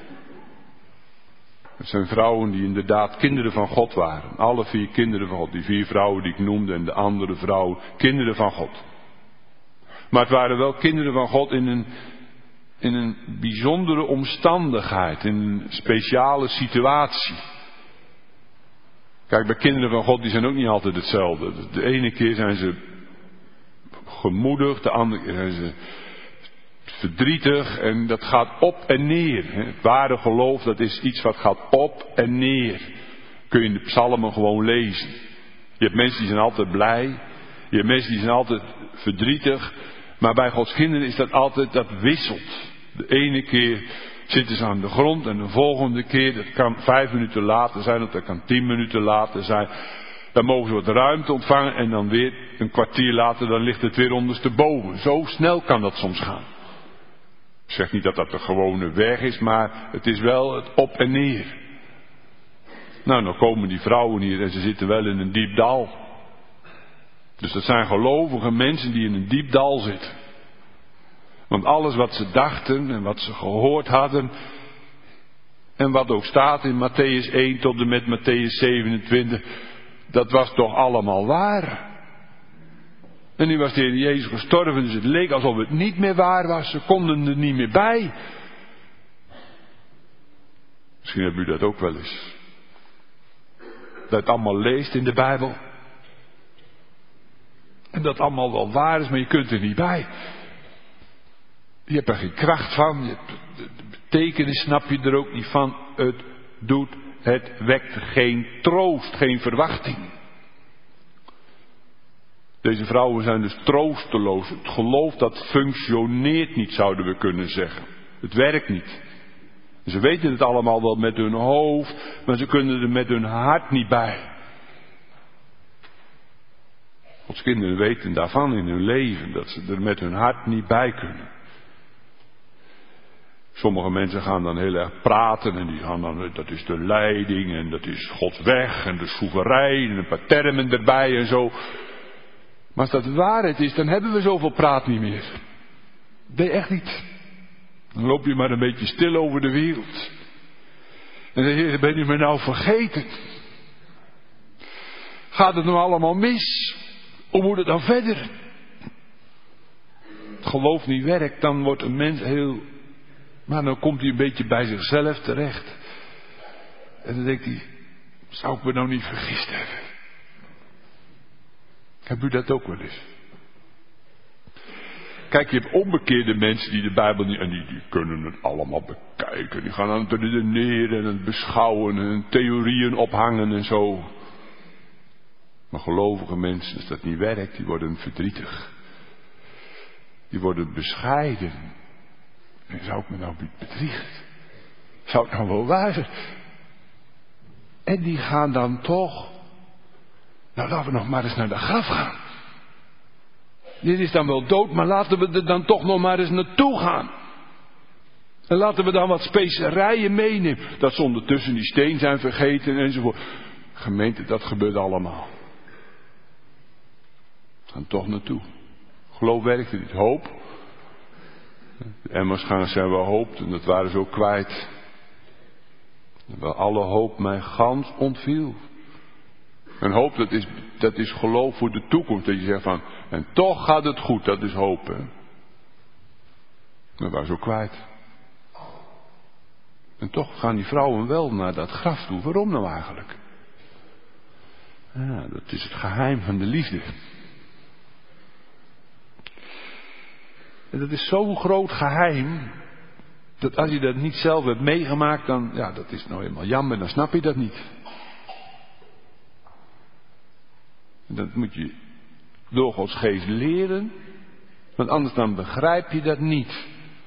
Speaker 1: Het zijn vrouwen die inderdaad kinderen van God waren. Alle vier kinderen van God. Die vier vrouwen die ik noemde en de andere vrouwen, kinderen van God. Maar het waren wel kinderen van God in een, in een bijzondere omstandigheid, in een speciale situatie. Kijk, bij kinderen van God, die zijn ook niet altijd hetzelfde. De ene keer zijn ze gemoedigd, de andere keer zijn ze verdrietig en dat gaat op en neer. Het ware geloof, dat is iets wat gaat op en neer. Kun je in de psalmen gewoon lezen. Je hebt mensen die zijn altijd blij. Je hebt mensen die zijn altijd verdrietig. Maar bij Gods kinderen is dat altijd, dat wisselt. De ene keer zitten ze aan de grond en de volgende keer, dat kan vijf minuten later zijn of dat kan tien minuten later zijn. Dan mogen ze wat ruimte ontvangen en dan weer een kwartier later, dan ligt het weer ondersteboven. Zo snel kan dat soms gaan. Ik zeg niet dat dat de gewone weg is, maar het is wel het op en neer. Nou, dan komen die vrouwen hier en ze zitten wel in een diep dal. Dus dat zijn gelovige mensen die in een diep dal zitten. Want alles wat ze dachten en wat ze gehoord hadden, en wat ook staat in Matthäus één tot en met Matthäus zevenentwintig, dat was toch allemaal waar. En nu was de Heer Jezus gestorven, dus het leek alsof het niet meer waar was. Ze konden er niet meer bij. Misschien hebben u dat ook wel eens. Dat je het allemaal leest in de Bijbel. En dat allemaal wel waar is, maar je kunt er niet bij. Je hebt er geen kracht van. Je hebt, de betekenis snap je er ook niet van. Het doet, het wekt geen troost, geen verwachting. Deze vrouwen zijn dus troosteloos. Het geloof dat functioneert niet, zouden we kunnen zeggen. Het werkt niet. Ze weten het allemaal wel met hun hoofd, maar ze kunnen er met hun hart niet bij. Gods kinderen weten daarvan in hun leven, dat ze er met hun hart niet bij kunnen. Sommige mensen gaan dan heel erg praten en die gaan dan, dat is de leiding en dat is Gods weg en de soeverein en een paar termen erbij en zo. Maar als dat de waarheid is, dan hebben we zoveel praat niet meer. Nee, echt niet. Dan loop je maar een beetje stil over de wereld. En dan zeg je, ben je me nou vergeten? Gaat het nou allemaal mis? Hoe moet het dan verder? Het geloof niet werkt, dan wordt een mens heel... Maar dan komt hij een beetje bij zichzelf terecht. En dan denkt hij, zou ik me nou niet vergist hebben? Heb u dat ook wel eens? Kijk, je hebt onbekeerde mensen die de Bijbel niet... En die, die kunnen het allemaal bekijken. Die gaan aan het redeneren en het beschouwen en theorieën ophangen en zo. Maar gelovige mensen, als dat niet werkt, die worden verdrietig. Die worden bescheiden. En zou ik me nou niet bedriegen? Zou het nou wel waar zijn? En die gaan dan toch... Nou, laten we nog maar eens naar de graf gaan. Dit is dan wel dood, maar laten we er dan toch nog maar eens naartoe gaan. En laten we dan wat specerijen meenemen. Dat ze ondertussen die steen zijn vergeten enzovoort. Gemeente, dat gebeurt allemaal. We gaan toch naartoe. Geloof werkte niet. Hoop. De emmersgangers zijn wel hoop en dat waren ze ook kwijt. Wel alle hoop mij gans ontviel. En hoop, dat is, dat is geloof voor de toekomst. Dat je zegt van, en toch gaat het goed, dat is hoop. Hè? Dat waren ze ook kwijt. En toch gaan die vrouwen wel naar dat graf toe. Waarom nou eigenlijk? Ja, dat is het geheim van de liefde. En dat is zo'n groot geheim, dat als je dat niet zelf hebt meegemaakt, dan, ja, dat is nou helemaal jammer, dan snap je dat niet. En dat moet je door Gods geest leren, want anders dan begrijp je dat niet.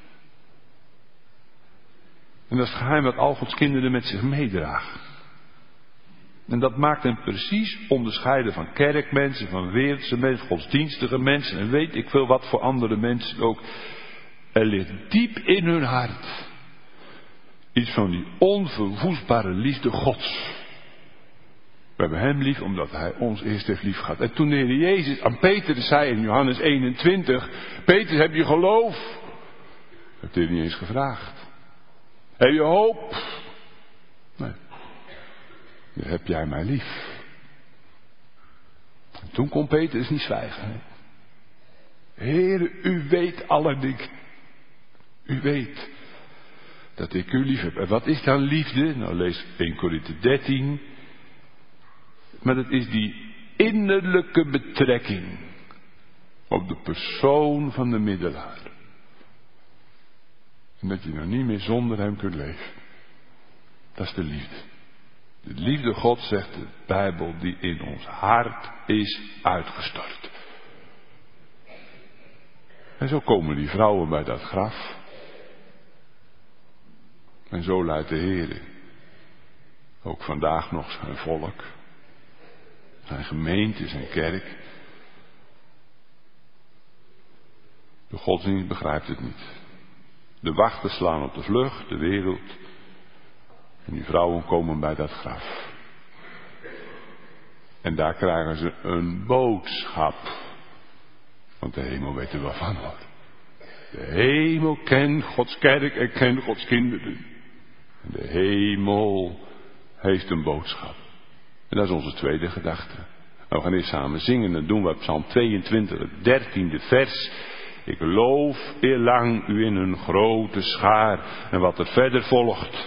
Speaker 1: En dat is het geheim wat al Gods kinderen met zich meedragen. En dat maakt hen precies onderscheiden van kerkmensen, van wereldse mensen, godsdienstige mensen en weet ik veel wat voor andere mensen ook. Er ligt diep in hun hart iets van die onverwoestbare liefde Gods. We hebben hem lief omdat hij ons eerst heeft lief gehad. En toen de Heer Jezus aan Peter zei in Johannes eenentwintig, Peter, heb je geloof? Heeft hij niet eens gevraagd. Heb je hoop? Nee. Heb jij mij lief? En toen kon Peter dus niet zwijgen. Hè? Heere, u weet alle dingen. U weet dat ik u lief heb. En wat is dan liefde? Nou, lees Eerste Korinthe dertien. Maar dat is die innerlijke betrekking op de persoon van de middelaar. En dat je nou niet meer zonder hem kunt leven. Dat is de liefde. De liefde God, zegt de Bijbel, die in ons hart is uitgestort. En zo komen die vrouwen bij dat graf. En zo leidt de Heer ook vandaag nog zijn volk, zijn gemeente, zijn kerk. De godsdienst begrijpt het niet. De wachten slaan op de vlucht, de wereld. En die vrouwen komen bij dat graf. En daar krijgen ze een boodschap. Want de hemel weet er wel van, hoor. De hemel kent Gods kerk en kent Gods kinderen. En de hemel heeft een boodschap. En dat is onze tweede gedachte. Nou, we gaan eerst samen zingen. Dat doen we op Psalm tweeëntwintig, het dertiende vers. Ik loof eerlang u in een grote schaar. En wat er verder volgt.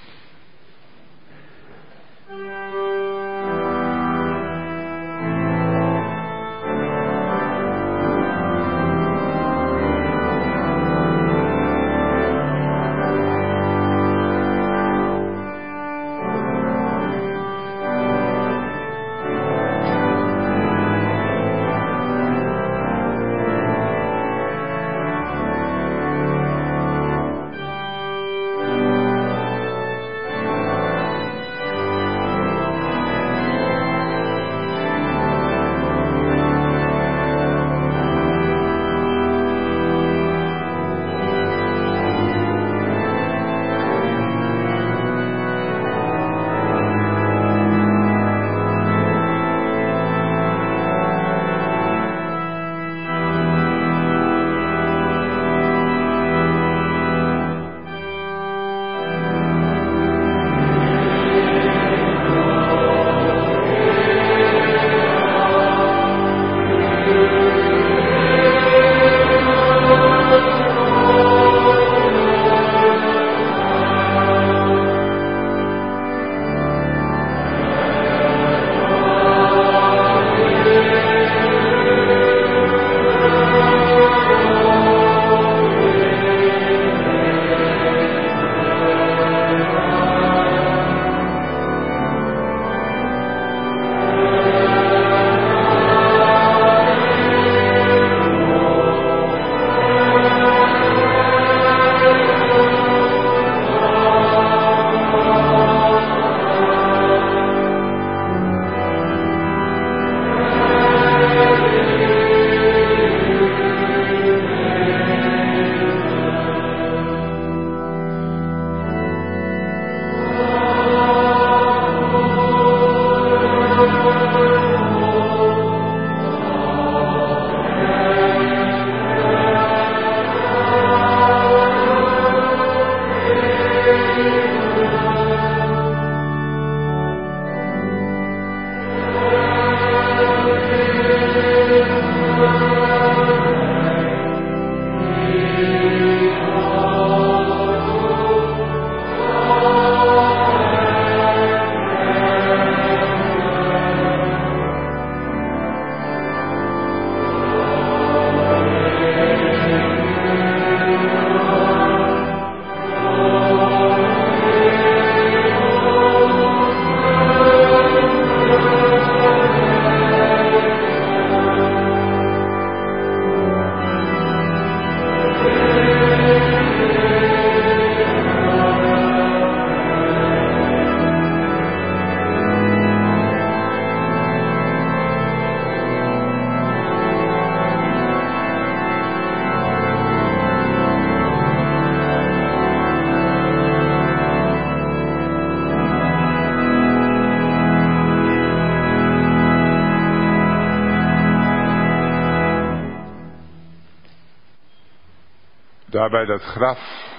Speaker 1: Daar bij dat graf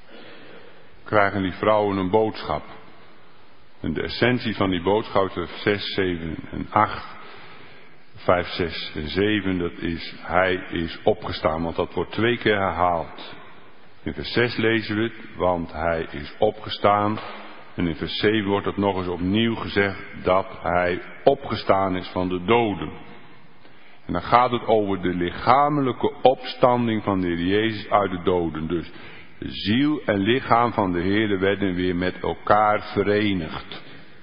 Speaker 1: krijgen die vrouwen een boodschap. En de essentie van die boodschap, zes, zeven en acht, vijf, zes en zeven, dat is, hij is opgestaan, want dat wordt twee keer herhaald. In vers zes lezen we het, want hij is opgestaan. En in vers zeven wordt het nog eens opnieuw gezegd dat hij opgestaan is van de doden. En dan gaat het over de lichamelijke opstanding van de Heer Jezus uit de doden. Dus de ziel en lichaam van de Heer werden weer met elkaar verenigd.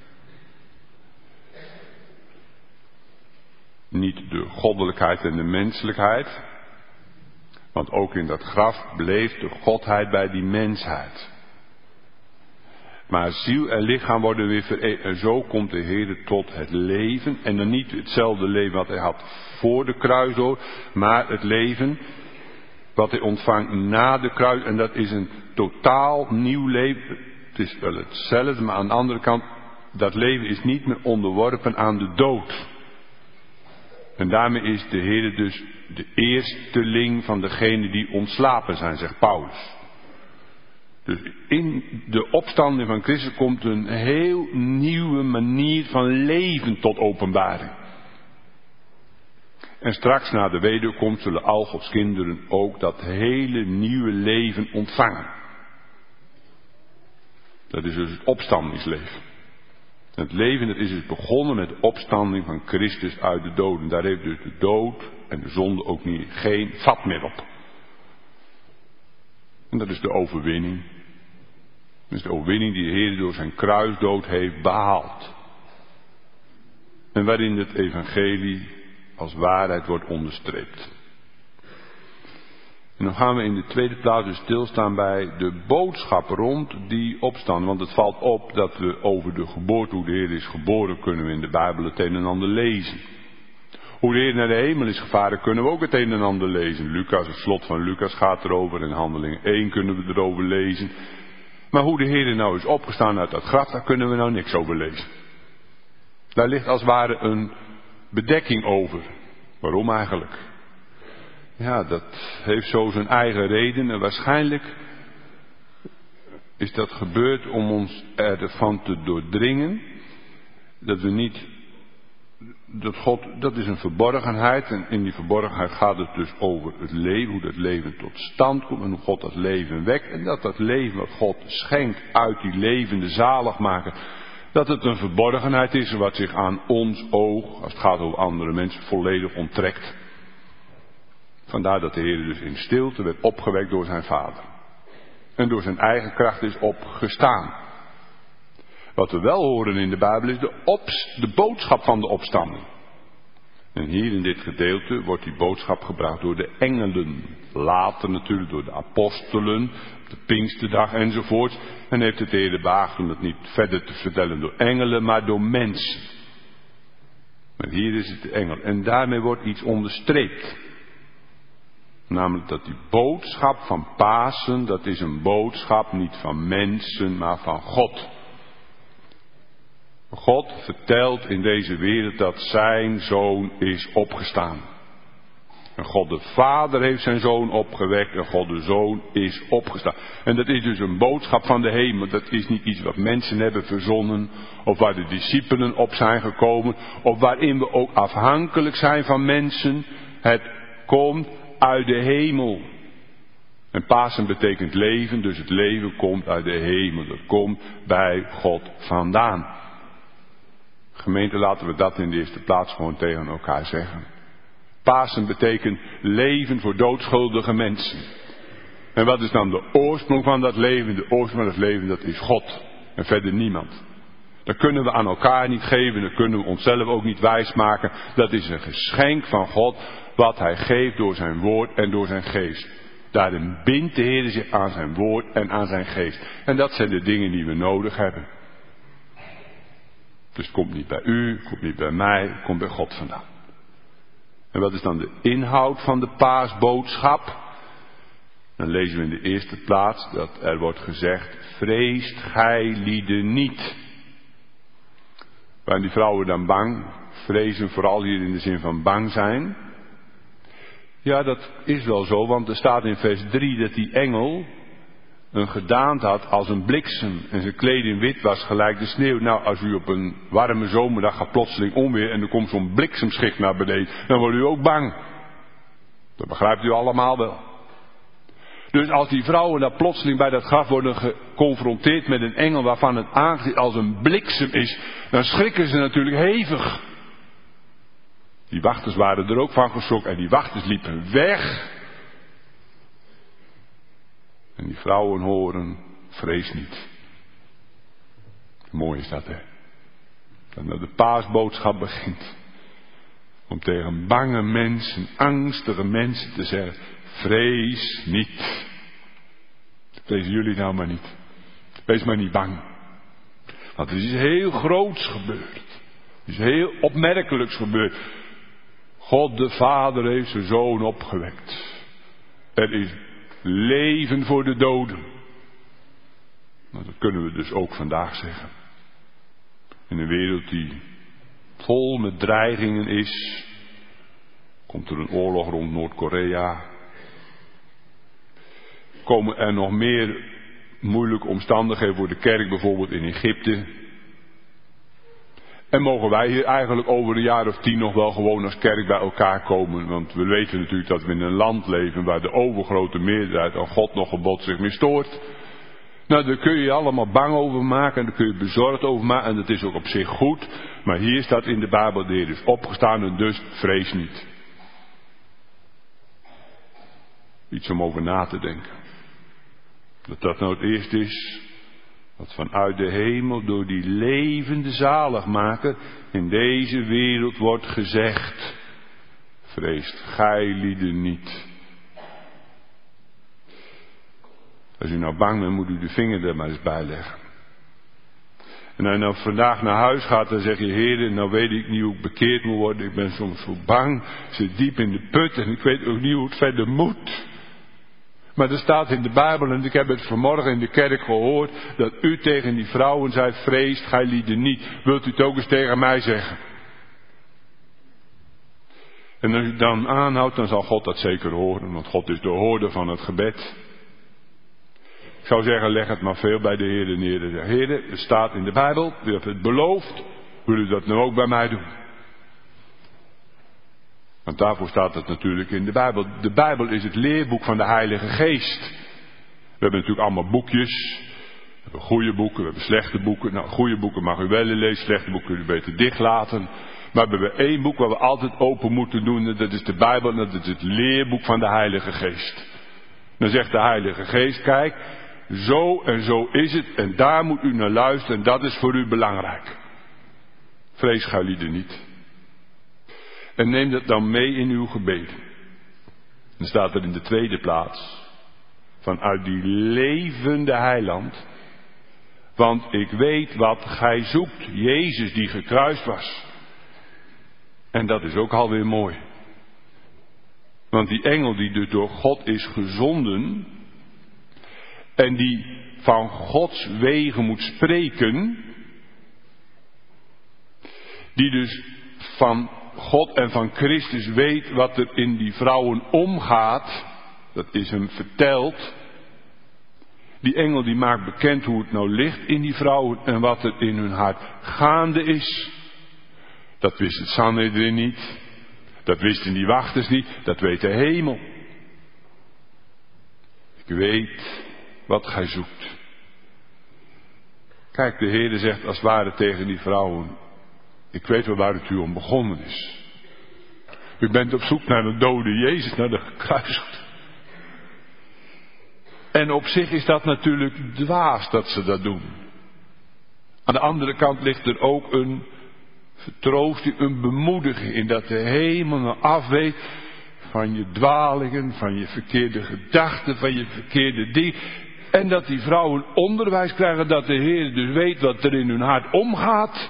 Speaker 1: Niet de goddelijkheid en de menselijkheid. Want ook in dat graf bleef de godheid bij die mensheid. Maar ziel en lichaam worden weer verenigd. En zo komt de Heer tot het leven. En dan niet hetzelfde leven wat hij had voor de kruisdood. Maar het leven wat hij ontvangt na de kruis. En dat is een totaal nieuw leven. Het is wel hetzelfde, maar aan de andere kant. Dat leven is niet meer onderworpen aan de dood. En daarmee is de Heer dus de eersteling van degenen die ontslapen zijn, zegt Paulus. Dus in de opstanding van Christus komt een heel nieuwe manier van leven tot openbaring. En straks na de wederkomst zullen al Gods kinderen ook dat hele nieuwe leven ontvangen. Dat is dus het opstandingsleven. Het leven dat is dus begonnen met de opstanding van Christus uit de doden. Daar heeft dus de dood en de zonde ook niet, geen vat meer op. En dat is de overwinning. Dat is de overwinning die de Heer door zijn kruisdood heeft behaald. En waarin het evangelie als waarheid wordt onderstreept. En dan gaan we in de tweede plaats dus stilstaan bij de boodschap rond die opstanding. Want het valt op dat we over de geboorte, hoe de Heer is geboren, kunnen we in de Bijbel het een en ander lezen. Hoe de Heer naar de hemel is gevaren, kunnen we ook het een en ander lezen. Lucas, het slot van Lucas gaat erover. In Handelingen één kunnen we erover lezen. Maar hoe de Heer nou is opgestaan uit dat graf, daar kunnen we nou niks over lezen. Daar ligt als het ware een bedekking over. Waarom eigenlijk? Ja, dat heeft zo zijn eigen reden. En waarschijnlijk is dat gebeurd om ons ervan te doordringen. Dat we niet... Dat God, dat is een verborgenheid. En in die verborgenheid gaat het dus over het leven. Hoe dat leven tot stand komt. En hoe God dat leven wekt. En dat dat leven wat God schenkt uit die levende zaligmaker. Dat het een verborgenheid is wat zich aan ons oog, als het gaat over andere mensen, volledig onttrekt. Vandaar dat de Heer dus in stilte werd opgewekt door zijn Vader. En door zijn eigen kracht is opgestaan. Wat we wel horen in de Bijbel is de, ops, de boodschap van de opstanding. En hier in dit gedeelte wordt die boodschap gebracht door de engelen. Later natuurlijk door de apostelen, op de Pinksterdag enzovoort. En heeft het de Heer behaagd om het niet verder te vertellen door engelen, maar door mensen. Maar hier is het de engel. En daarmee wordt iets onderstreept. Namelijk dat die boodschap van Pasen, dat is een boodschap niet van mensen, maar van God. God vertelt in deze wereld dat zijn zoon is opgestaan. En God de Vader heeft zijn zoon opgewekt en God de Zoon is opgestaan. En dat is dus een boodschap van de hemel. Dat is niet iets wat mensen hebben verzonnen. Of waar de discipelen op zijn gekomen. Of waarin we ook afhankelijk zijn van mensen. Het komt uit de hemel. En Pasen betekent leven. Dus het leven komt uit de hemel. Dat komt bij God vandaan. Gemeente, laten we dat in de eerste plaats gewoon tegen elkaar zeggen. Pasen betekent leven voor doodschuldige mensen. En wat is dan de oorsprong van dat leven? De oorsprong van het leven, dat is God. En verder niemand. Dat kunnen we aan elkaar niet geven. Dat kunnen we onszelf ook niet wijsmaken. Dat is een geschenk van God. Wat hij geeft door zijn woord en door zijn geest. Daarin bindt de Heer zich aan zijn woord en aan zijn geest. En dat zijn de dingen die we nodig hebben. Dus het komt niet bij u, het komt niet bij mij, het komt bij God vandaan. En wat is dan de inhoud van de paasboodschap? Dan lezen we in de eerste plaats dat er wordt gezegd, vreest gij lieden niet. Waren die vrouwen dan bang? Vrezen vooral hier in de zin van bang zijn. Ja, dat is wel zo, want er staat in vers drie dat die engel een gedaante had als een bliksem en zijn kleding wit was gelijk de sneeuw. Nou, als u op een warme zomerdag gaat plotseling onweer en er komt zo'n bliksemschicht naar beneden, dan wordt u ook bang. Dat begrijpt u allemaal wel. Dus als die vrouwen daar plotseling bij dat graf worden geconfronteerd met een engel waarvan het aangezicht als een bliksem is, dan schrikken ze natuurlijk hevig. Die wachters waren er ook van geschrokken en die wachters liepen weg. En die vrouwen horen, vrees niet. Mooi is dat, hè. Dat nou de paasboodschap begint. Om tegen bange mensen, angstige mensen te zeggen, vrees niet. Vrees jullie nou maar niet. Wees maar niet bang. Want er is iets heel groots gebeurd. Er is heel opmerkelijks gebeurd. God de Vader heeft zijn Zoon opgewekt. Er is leven voor de doden. Nou, dat kunnen we dus ook vandaag zeggen. In een wereld die vol met dreigingen is. Komt er een oorlog rond Noord-Korea. Komen er nog meer moeilijke omstandigheden voor de kerk, bijvoorbeeld in Egypte. En mogen wij hier eigenlijk over een jaar of tien nog wel gewoon als kerk bij elkaar komen. Want we weten natuurlijk dat we in een land leven waar de overgrote meerderheid aan God nog gebod zich meer stoort. Nou, daar kun je je allemaal bang over maken en daar kun je bezorgd over maken. En dat is ook op zich goed. Maar hier staat in de Bijbel, de Heer is opgestaan en dus vrees niet. Iets om over na te denken. Dat dat nou het eerste is wat vanuit de hemel door die levende zaligmaker in deze wereld wordt gezegd. Vreest gij lieden niet. Als u nou bang bent, moet u de vinger er maar eens bij leggen. En als je nou vandaag naar huis gaat, dan zeg je, Heer, nou weet ik niet hoe ik bekeerd moet worden. Ik ben soms zo bang, ik zit diep in de put en ik weet ook niet hoe het verder moet. Maar er staat in de Bijbel, en ik heb het vanmorgen in de kerk gehoord, dat u tegen die vrouwen zei, vreest gij lieden niet. Wilt u het ook eens tegen mij zeggen? En als u dan aanhoudt, dan zal God dat zeker horen, want God is de hoorder van het gebed. Ik zou zeggen, leg het maar veel bij de Heer neer. Heer, het staat in de Bijbel, u hebt het beloofd, wil u dat nou ook bij mij doen? Want daarvoor staat het natuurlijk in de Bijbel. De Bijbel is het leerboek van de Heilige Geest. We hebben natuurlijk allemaal boekjes. We hebben goede boeken, we hebben slechte boeken. Nou, goede boeken mag u wel lezen, slechte boeken kun u beter dicht laten. Maar we hebben één boek waar we altijd open moeten doen. En dat is de Bijbel en dat is het leerboek van de Heilige Geest. Dan zegt de Heilige Geest, kijk, zo en zo is het en daar moet u naar luisteren en dat is voor u belangrijk. Vrees gij lieden niet. En neem dat dan mee in uw gebeden. Dan staat er in de tweede plaats, vanuit die levende heiland, want ik weet wat gij zoekt, Jezus die gekruist was. En dat is ook alweer mooi. Want die engel die dus door God is gezonden en die van Gods wegen moet spreken, die dus van God en van Christus weet wat er in die vrouwen omgaat, dat is hem verteld. Die engel die maakt bekend hoe het nou ligt in die vrouwen en wat er in hun hart gaande is. Dat wist het Sanhedrin niet. Dat wisten die wachters niet. Dat weet de hemel. Ik weet wat gij zoekt. Kijk, de Heer zegt als het ware tegen die vrouwen, ik weet wel waar het u om begonnen is. U bent op zoek naar een dode Jezus, naar de gekruisigde. En op zich is dat natuurlijk dwaas dat ze dat doen. Aan de andere kant ligt er ook een vertroosting, een bemoediging in dat de hemel nou afweet van je dwalingen, van je verkeerde gedachten, van je verkeerde dingen. En dat die vrouwen onderwijs krijgen, dat de Heer dus weet wat er in hun hart omgaat.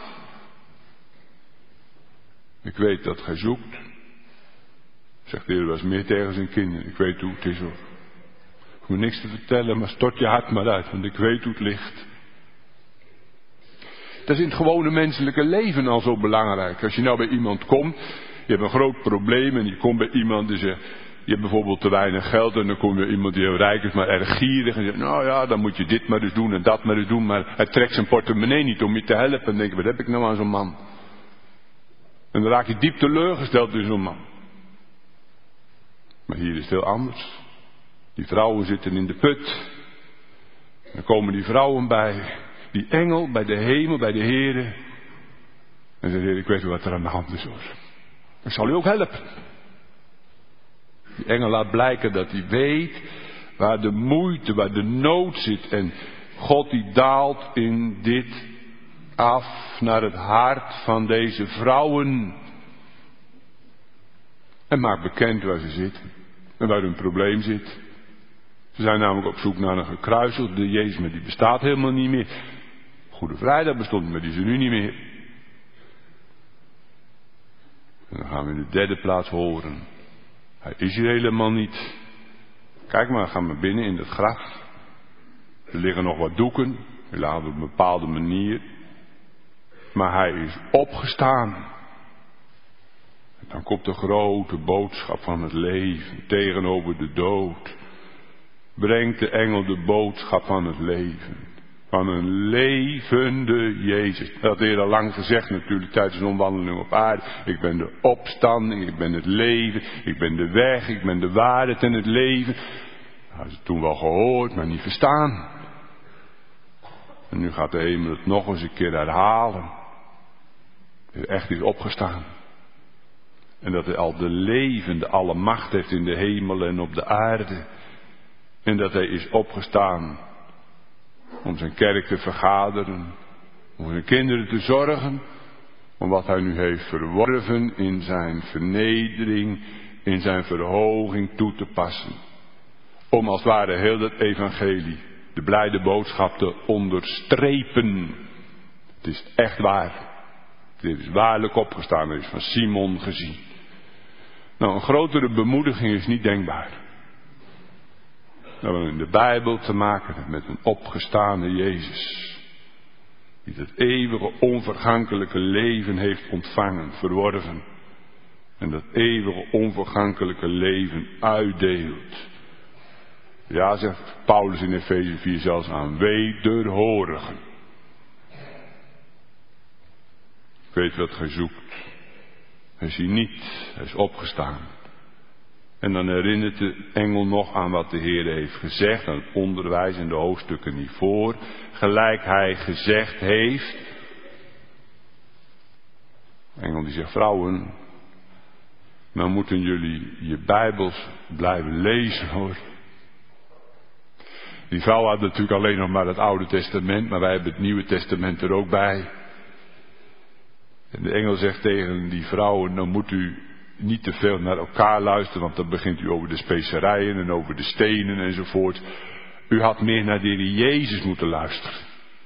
Speaker 1: Ik weet dat gij zoekt. Zegt de Heer wel eens meer tegen zijn kinderen. Ik weet hoe het is hoor. Ik hoef niks te vertellen, maar stort je hart maar uit, want ik weet hoe het ligt. Dat is in het gewone menselijke leven al zo belangrijk. Als je nou bij iemand komt, je hebt een groot probleem en je komt bij iemand die zegt, Je hebt bijvoorbeeld te weinig geld en dan kom je iemand die heel rijk is, maar erg gierig. En zegt, nou ja, dan moet je dit maar eens doen en dat maar eens doen. Maar hij trekt zijn portemonnee niet om je te helpen. En dan denk je, wat heb ik nou aan zo'n man? En dan raak je diep teleurgesteld in zo'n man. Maar hier is het heel anders. Die vrouwen zitten in de put. Dan komen die vrouwen bij die engel, bij de hemel, bij de Heere. En zegt, Heer, ik weet wel wat er aan de hand is hoor. Ik zal u ook helpen. Die engel laat blijken dat hij weet waar de moeite, waar de nood zit. En God die daalt in dit af naar het hart van deze vrouwen. En maakt bekend waar ze zitten. En waar hun probleem zit. Ze zijn namelijk op zoek naar een gekruiselde Jezus, maar die bestaat helemaal niet meer. Goede Vrijdag bestond, maar die is er nu niet meer. En dan gaan we in de derde plaats horen. Hij is hier helemaal niet. Kijk maar, gaan we binnen in het graf. Er liggen nog wat doeken. Die lagen op een bepaalde manier. Maar hij is opgestaan. En dan komt de grote boodschap van het leven tegenover de dood. Brengt de engel de boodschap van het leven. Van een levende Jezus. Dat had de Heer al lang gezegd natuurlijk tijdens een omwandeling op aarde. Ik ben de opstanding, ik ben het leven, ik ben de weg, ik ben de waarheid en het leven. Dat had ze toen wel gehoord, maar niet verstaan. En nu gaat de hemel het nog eens een keer herhalen. Hij echt is opgestaan. En dat hij al de levende, alle macht heeft in de hemel en op de aarde. En dat hij is opgestaan om zijn kerk te vergaderen, om zijn kinderen te zorgen, om wat hij nu heeft verworven in zijn vernedering, in zijn verhoging toe te passen. Om als het ware heel dat evangelie, de blijde boodschap te onderstrepen. Het is echt waar. Dit is waarlijk opgestaan, er is van Simon gezien. Nou, een grotere bemoediging is niet denkbaar. Dat we in de Bijbel te maken hebben met een opgestane Jezus. Die het eeuwige onvergankelijke leven heeft ontvangen, verworven. En dat eeuwige onvergankelijke leven uitdeelt. Ja, zegt Paulus in Efeze vier zelfs aan wederhorigen. Ik weet wat gij zoekt. Hij is hier niet, hij is opgestaan. En dan herinnert de engel nog aan wat de Heer heeft gezegd, aan het onderwijs in de hoofdstukken niet voor. Gelijk hij gezegd heeft. De engel die zegt, vrouwen, nou moeten jullie je Bijbels blijven lezen hoor. Die vrouw had natuurlijk alleen nog maar het Oude Testament, maar wij hebben het Nieuwe Testament er ook bij. En de engel zegt tegen die vrouwen, nou moet u niet te veel naar elkaar luisteren, want dan begint u over de specerijen en over de stenen enzovoort. U had meer naar de Heer Jezus moeten luisteren.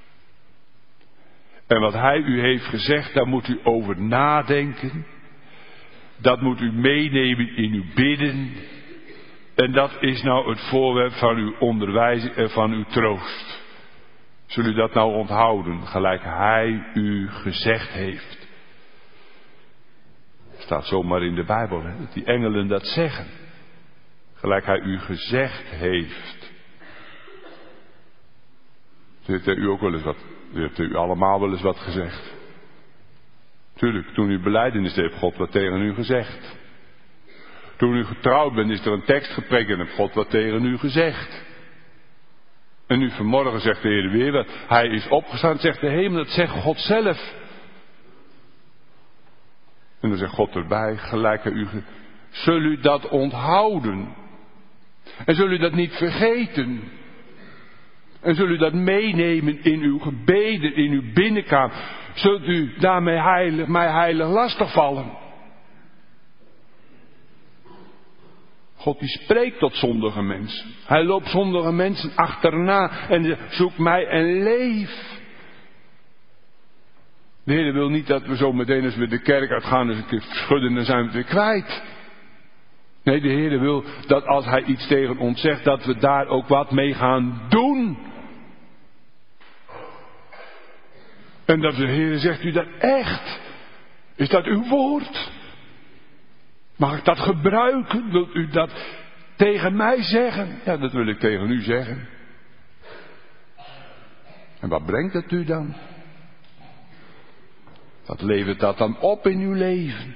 Speaker 1: En wat hij u heeft gezegd, daar moet u over nadenken. Dat moet u meenemen in uw bidden. En dat is nou het voorwerp van uw onderwijzing en van uw troost. Zul u dat nou onthouden, gelijk hij u gezegd heeft. Staat zomaar in de Bijbel, hè, dat die engelen dat zeggen. Gelijk hij u gezegd heeft. Heeft hij u ook wel eens wat, heeft hij u allemaal wel eens wat gezegd. Tuurlijk, toen u belijdenis deed, heeft God wat tegen u gezegd. Toen u getrouwd bent, is er een tekst gepreekt en heeft God wat tegen u gezegd. En nu vanmorgen zegt de Heer weer wat. Hij is opgestaan, zegt de hemel, dat zegt God zelf. En dan zegt God erbij, gelijk aan u, zul u dat onthouden? En zul u dat niet vergeten? En zul u dat meenemen in uw gebeden, in uw binnenkamer? Zult u daarmee heilig, mij heilig lastigvallen? God die spreekt tot zondige mensen. Hij loopt zondige mensen achterna en zoekt mij en leef. De Heer wil niet dat we zo meteen als we de kerk uitgaan eens een keer schudden en dan zijn we het weer kwijt. Nee, de Heer wil dat als hij iets tegen ons zegt, dat we daar ook wat mee gaan doen. En dat de Heer zegt, u dat echt? Is dat uw woord? Mag ik dat gebruiken? Wilt u dat tegen mij zeggen? Ja, dat wil ik tegen u zeggen. En wat brengt het u dan? Wat levert dat dan op in uw leven?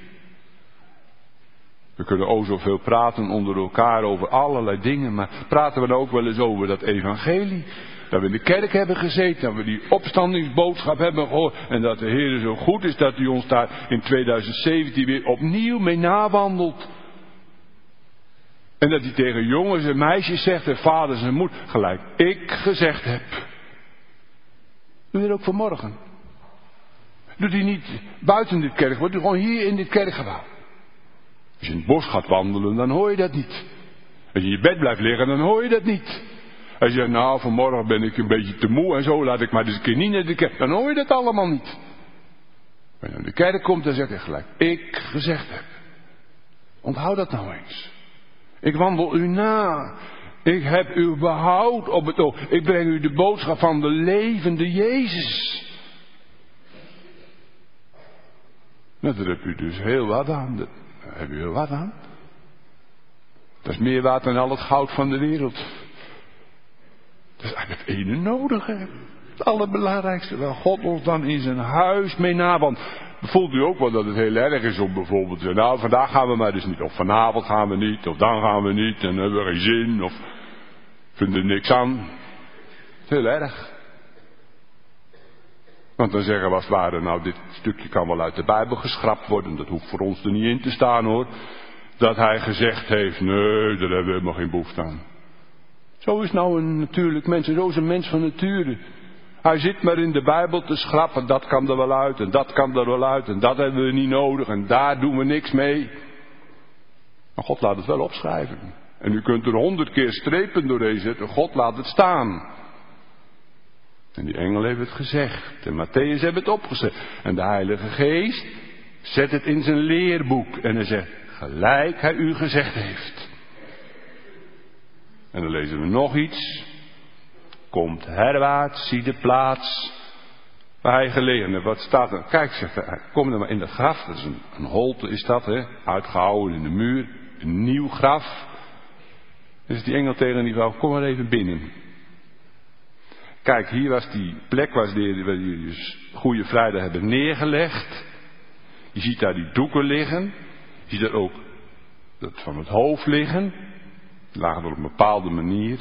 Speaker 1: We kunnen ook zoveel praten onder elkaar over allerlei dingen, maar praten we dan ook wel eens over dat evangelie? Dat we in de kerk hebben gezeten, dat we die opstandingsboodschap hebben gehoord en dat de Heer zo goed is dat hij ons daar in tweeduizend zeventien weer opnieuw mee nawandelt. En dat hij tegen jongens en meisjes zegt en vaders en moeders, gelijk ik gezegd heb. Doe je dat ook vanmorgen? Doet hij niet buiten dit kerk, wordt hij gewoon hier in dit kerkgebouw. Als je in het bos gaat wandelen, dan hoor je dat niet. Als je in je bed blijft liggen, dan hoor je dat niet. Als je zegt, nou vanmorgen ben ik een beetje te moe en zo, laat ik maar eens een keer niet naar de kerk. Dan hoor je dat allemaal niet. Als je naar de kerk komt, dan zegt hij gelijk, ik gezegd heb. Onthoud dat nou eens. Ik wandel u na. Ik heb uw behoud op het oog. Ik breng u de boodschap van de levende Jezus. Nou, daar heb u dus heel wat aan. Daar heb u heel wat aan. Dat is meer waard dan al het goud van de wereld. Dat is eigenlijk het ene nodige. Het allerbelangrijkste. Waar God ons dan in zijn huis mee naband. Voelt u ook wel dat het heel erg is om bijvoorbeeld te zeggen, nou vandaag gaan we maar dus niet. Of vanavond gaan we niet. Of dan gaan we niet. En hebben we geen zin. Of vinden er niks aan. Het is heel erg. Want dan zeggen we als het ware, nou dit stukje kan wel uit de Bijbel geschrapt worden. Dat hoeft voor ons er niet in te staan hoor. Dat hij gezegd heeft, nee, daar hebben we helemaal geen behoefte aan. Zo is nou een natuurlijk mens. En zo is een mens van nature. Hij zit maar in de Bijbel te schrappen. Dat kan er wel uit. En dat kan er wel uit. En dat hebben we niet nodig. En daar doen we niks mee. Maar God laat het wel opschrijven. En u kunt er honderd keer strepen doorheen zetten. God laat het staan. En die engel heeft het gezegd. En Matthäus heeft het opgeschreven. En de Heilige Geest zet het in zijn leerboek. En hij zegt, gelijk hij u gezegd heeft. En dan lezen we nog iets. Komt herwaarts, zie de plaats waar hij gelegen heeft. Wat staat er? Kijk, zegt hij, kom er maar in het graf. Dat is een, een holte is dat, hè? Uitgehouwen in de muur. Een nieuw graf. Dus die engel tegen die vrouw, kom maar even binnen. Kijk, hier was die plek waar ze dus Goede Vrijdag hebben neergelegd. Je ziet daar die doeken liggen. Je ziet daar ook dat van het hoofd liggen. Die lagen er op een bepaalde manier.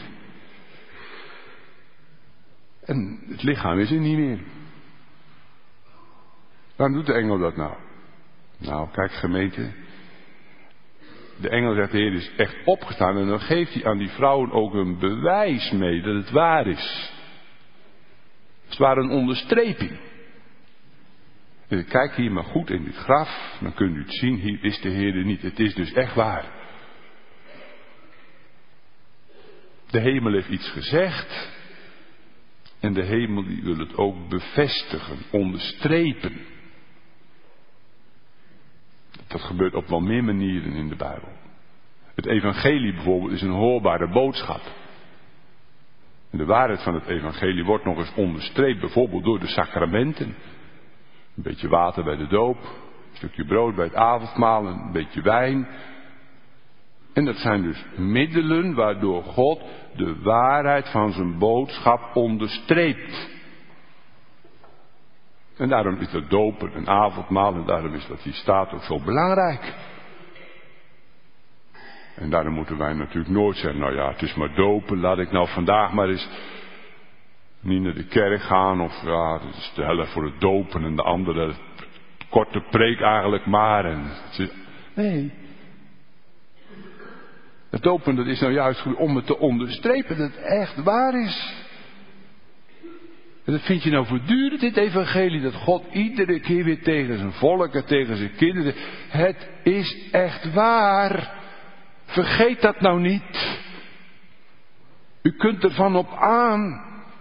Speaker 1: En het lichaam is er niet meer. Waarom doet de engel dat nou? Nou, kijk gemeente. De engel zegt, de Heer is echt opgestaan. En dan geeft hij aan die vrouwen ook een bewijs mee dat het waar is. Het was een onderstreping. En kijk hier maar goed in dit graf. Dan kunt u het zien. Hier is de Heer niet. Het is dus echt waar. De hemel heeft iets gezegd. En de hemel die wil het ook bevestigen. Onderstrepen. Dat gebeurt op wel meer manieren in de Bijbel. Het evangelie bijvoorbeeld is een hoorbare boodschap. En de waarheid van het evangelie wordt nog eens onderstreept. Bijvoorbeeld door de sacramenten. Een beetje water bij de doop. Een stukje brood bij het avondmaal. Een beetje wijn. En dat zijn dus middelen waardoor God de waarheid van zijn boodschap onderstreept. En daarom is dat dopen en avondmaal. En daarom is dat die staat ook zo belangrijk. En daarom moeten wij natuurlijk nooit zeggen, nou ja, het is maar dopen. Laat ik nou vandaag maar eens niet naar de kerk gaan. Of ja, dat is de helft voor het dopen en de andere korte preek eigenlijk maar. En, nee. Het dopen dat is nou juist om het te onderstrepen dat het echt waar is. En dat vind je nou voortdurend dit evangelie. Dat God iedere keer weer tegen zijn volk en tegen zijn kinderen. Het is echt waar. Vergeet dat nou niet. U kunt ervan op aan.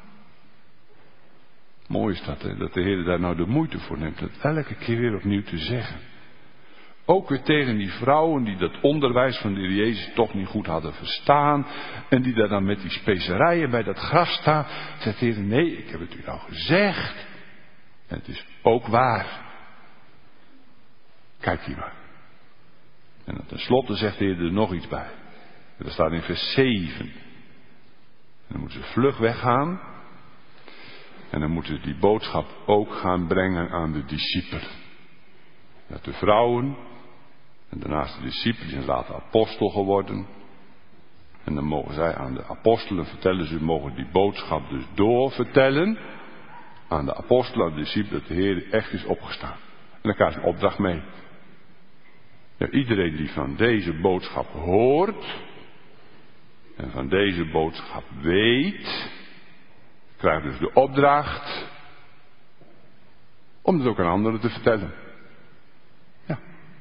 Speaker 1: Mooi is dat, hè? Dat de Heer daar nou de moeite voor neemt. Dat elke keer weer opnieuw te zeggen. Ook weer tegen die vrouwen die dat onderwijs van de Heer Jezus toch niet goed hadden verstaan. En die daar dan met die specerijen bij dat graf staan. Zegt de Heer, nee, ik heb het u nou gezegd. En het is ook waar. Kijk hier maar. En dan tenslotte zegt de Heer er nog iets bij. Dat staat in vers zeven. En dan moeten ze vlug weggaan. En dan moeten ze die boodschap ook gaan brengen aan de discipelen. Dat de vrouwen, en daarnaast de discipelen, die zijn later apostel geworden. En dan mogen zij aan de apostelen vertellen, ze mogen die boodschap dus doorvertellen aan de apostelen, aan de discipelen, dat de Heer echt is opgestaan. En dan krijg je een opdracht mee. Ja, iedereen die van deze boodschap hoort en van deze boodschap weet, krijgt dus de opdracht om het ook aan anderen te vertellen. Ja.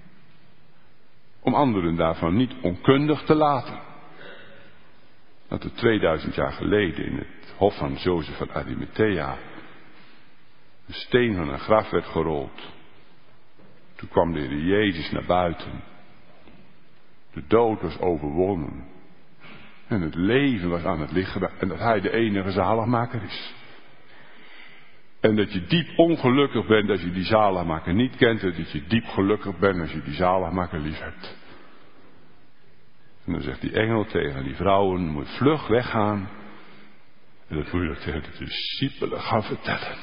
Speaker 1: Om anderen daarvan niet onkundig te laten. Dat er tweeduizend jaar geleden in het hof van Jozef van Arimathea een steen van een graf werd gerold. Toen kwam de Heer Jezus naar buiten. De dood was overwonnen. En het leven was aan het licht gebracht. En dat Hij de enige zaligmaker is. En dat je diep ongelukkig bent als je die zaligmaker niet kent. En dat je diep gelukkig bent als je die zaligmaker lief hebt. En dan zegt die engel tegen die vrouwen, moet je vlug weggaan. En dat moet je tegen de discipelen gaan vertellen.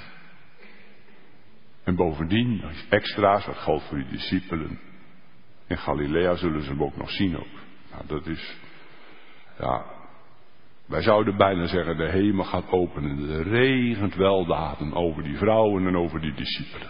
Speaker 1: En bovendien, nog iets extra's, wat geldt voor die discipelen. In Galilea zullen ze hem ook nog zien ook. Nou, dat is, ja, wij zouden bijna zeggen, de hemel gaat open en er regent weldaden over die vrouwen en over die discipelen.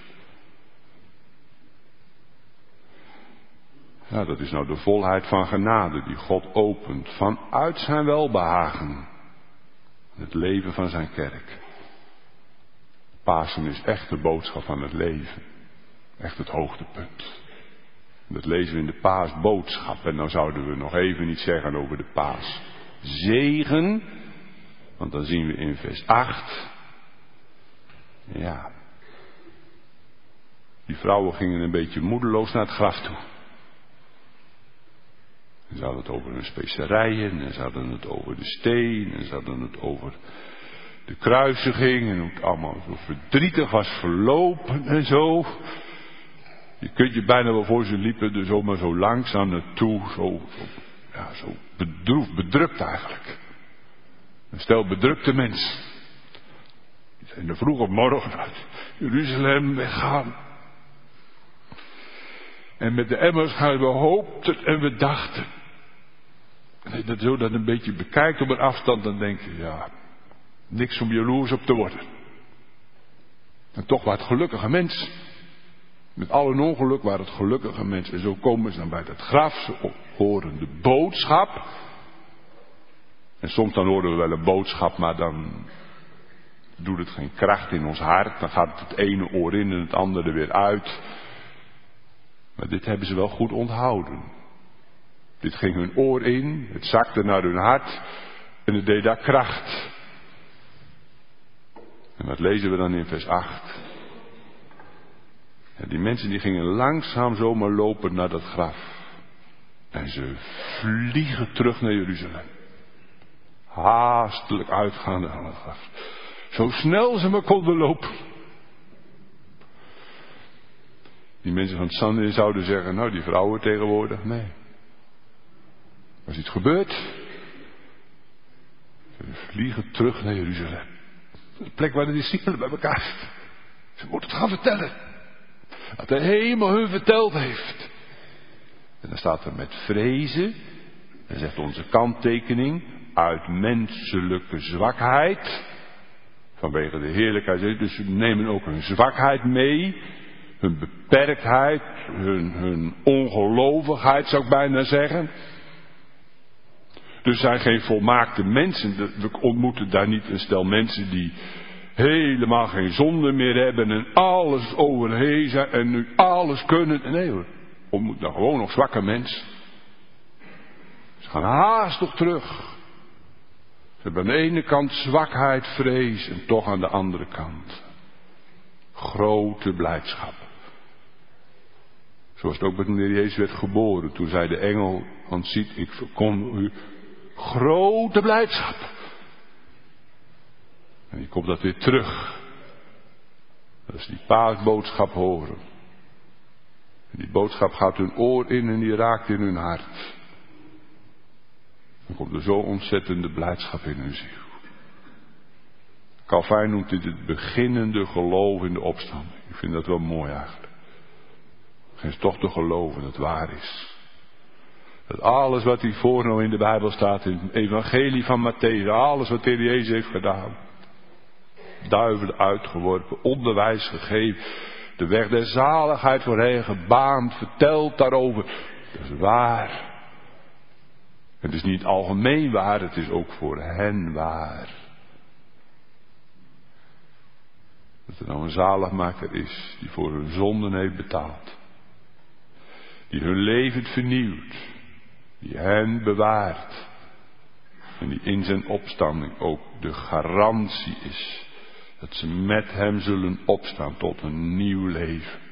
Speaker 1: Ja, dat is nou de volheid van genade die God opent vanuit zijn welbehagen. Het leven van zijn kerk. Pasen is echt de boodschap van het leven. Echt het hoogtepunt. Dat lezen we in de paasboodschap. En dan zouden we nog even niet zeggen over de paaszegen. Want dan zien we in vers acht. Ja. Die vrouwen gingen een beetje moedeloos naar het graf toe. En ze hadden het over hun specerijen. En ze hadden het over de steen. En ze hadden het over de kruisiging. En hoe het allemaal zo verdrietig was verlopen en zo. Je kunt je bijna wel voor, ze liepen er zomaar zo langzaam naartoe. Zo, zo, ja, zo bedroefd, bedrukt eigenlijk. Een stel bedrukte mensen. Die zijn er vroeg op morgen uit Jeruzalem weggaan. En met de emmers gaan we hoopten en we dachten. En als je dat zo dan een beetje bekijkt op een afstand, dan denk je, ja, niks om jaloers op te worden. En toch waren het gelukkige mensen. Met al hun ongeluk waren het gelukkige mensen. En zo komen ze dan bij dat graf, ze horen de boodschap. En soms dan horen we wel een boodschap, maar dan doet het geen kracht in ons hart. Dan gaat het ene oor in en het andere weer uit. Maar dit hebben ze wel goed onthouden. Dit ging hun oor in, het zakte naar hun hart en het deed daar kracht. En wat lezen we dan in vers acht? Ja, die mensen die gingen langzaam zomaar lopen naar dat graf. En ze vliegen terug naar Jeruzalem. Haastelijk uitgaande van het graf. Zo snel ze maar konden lopen. Die mensen van het Sanhedrin zouden zeggen, nou die vrouwen tegenwoordig, nee. Er is iets gebeurd. Ze vliegen terug naar Jeruzalem. De plek waar de discipelen bij elkaar zitten. Ze moeten het gaan vertellen. Dat de hemel hun verteld heeft. En dan staat er met vrezen. En zegt onze kanttekening. Uit menselijke zwakheid. Vanwege de heerlijkheid. Dus ze nemen ook hun zwakheid mee. Hun beperktheid. Hun, hun ongelovigheid zou ik bijna zeggen. Dus zijn geen volmaakte mensen. We ontmoeten daar niet een stel mensen die helemaal geen zonde meer hebben en alles overheen zijn en nu alles kunnen. Nee hoor, we ontmoeten dan gewoon nog zwakke mensen. Ze gaan haastig terug. Ze hebben aan de ene kant zwakheid, vrees en toch aan de andere kant grote blijdschap. Zoals het ook met meneer Jezus werd geboren. Toen zei de engel, want ziet, ik verkondig u grote blijdschap. En je komt dat weer terug. Dat is die paasboodschap horen. En Die boodschap gaat hun oor in en die raakt in hun hart. Dan komt er zo ontzettende blijdschap in hun ziel. Calvijn noemt dit het beginnende geloof in de opstanding. Ik vind dat wel mooi eigenlijk. Het is toch te geloven dat het waar is. Dat alles wat hier voor nou in de Bijbel staat, in het evangelie van Matthäus, alles wat de Heer Jezus heeft gedaan. Duivelen uitgeworpen, onderwijs gegeven, de weg der zaligheid voor hen gebaand, verteld daarover. Dat is waar. Het is niet algemeen waar, het is ook voor hen waar. Dat er nou een zaligmaker is die voor hun zonden heeft betaald. Die hun leven vernieuwt. Die hen bewaart. En die in zijn opstanding ook de garantie is. Dat ze met hem zullen opstaan tot een nieuw leven.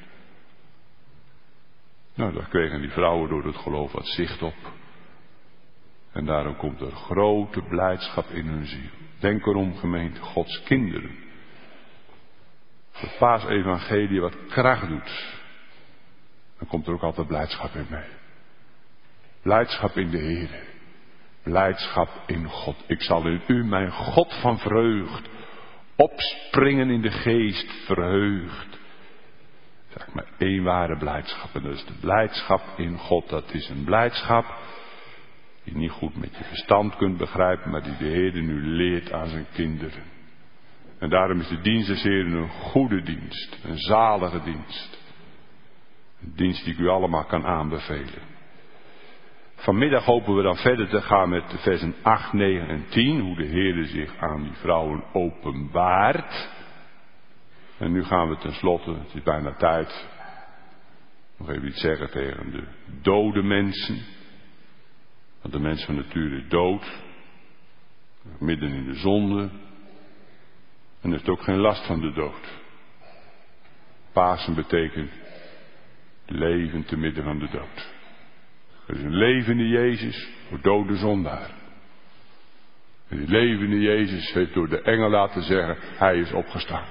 Speaker 1: Nou, daar kregen die vrouwen door het geloof wat zicht op. En daarom komt er grote blijdschap in hun ziel. Denk erom, gemeente, Gods kinderen. Het paasevangelie wat kracht doet. Dan komt er ook altijd blijdschap in mee. Blijdschap in de Heer. Blijdschap in God. Ik zal in u, mijn God van vreugd, opspringen in de geest, verheugd. Zeg maar één ware blijdschap. En dat is de blijdschap in God. Dat is een blijdschap die je niet goed met je verstand kunt begrijpen, maar die de Heer nu leert aan zijn kinderen. En daarom is de dienst des Heeren een goede dienst. Een zalige dienst. Een dienst die ik u allemaal kan aanbevelen. Vanmiddag hopen we dan verder te gaan met de versen acht, negen en tien. Hoe de Heer zich aan die vrouwen openbaart. En nu gaan we tenslotte, het is bijna tijd, nog even iets zeggen tegen de dode mensen. Want de mens van nature is dood. Midden in de zonde. En heeft ook geen last van de dood. Pasen betekent leven te midden van de dood. Er is een levende Jezus voor dode zondaar. En die levende Jezus heeft door de engel laten zeggen, hij is opgestaan.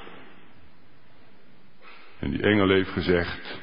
Speaker 1: En die engel heeft gezegd,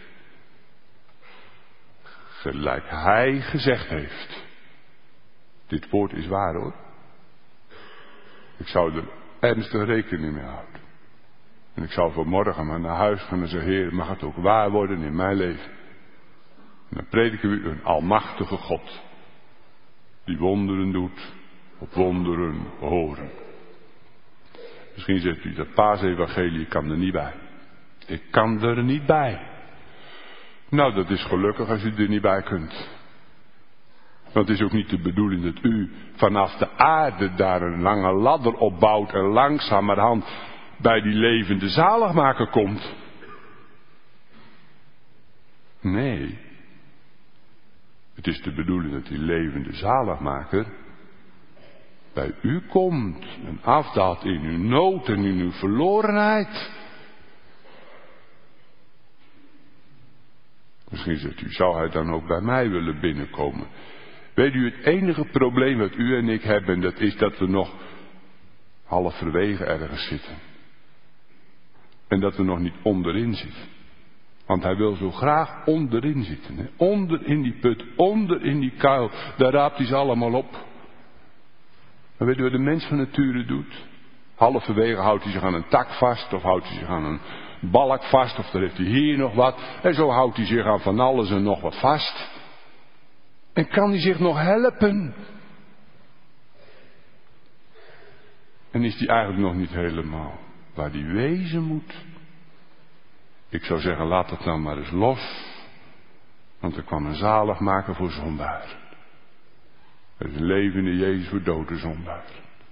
Speaker 1: gelijk hij gezegd heeft. Dit woord is waar hoor. Ik zou er ernstig rekening mee houden. En ik zou vanmorgen maar naar huis gaan en zeggen, Heer, mag het ook waar worden in mijn leven. En dan prediken we een almachtige God. Die wonderen doet, op wonderen horen. Misschien zegt u, dat paasevangelie, ik kan er niet bij. Ik kan er niet bij. Nou, dat is gelukkig als u er niet bij kunt. Want het is ook niet de bedoeling dat u vanaf de aarde daar een lange ladder opbouwt en langzamerhand bij die levende zaligmaker komt. Nee. Het is de bedoeling dat die levende zaligmaker bij u komt en afdaalt in uw nood en in uw verlorenheid. Misschien zegt u, zou hij dan ook bij mij willen binnenkomen? Weet u, het enige probleem wat u en ik hebben, dat is dat we nog halverwege ergens zitten. En dat we nog niet onderin zitten. Want hij wil zo graag onderin zitten. Hè? Onder in die put, onder in die kuil, daar raapt hij ze allemaal op. Maar weet u wat de mens van nature doet? Halverwege houdt hij zich aan een tak vast, of houdt hij zich aan een balk vast, of dan heeft hij hier nog wat. En zo houdt hij zich aan van alles en nog wat vast. En kan hij zich nog helpen? En is hij eigenlijk nog niet helemaal waar hij wezen moet? Ik zou zeggen, laat het nou maar eens los. Want er kwam een zaligmaker voor zondaar. Er is een levende Jezus voor dode zondaar.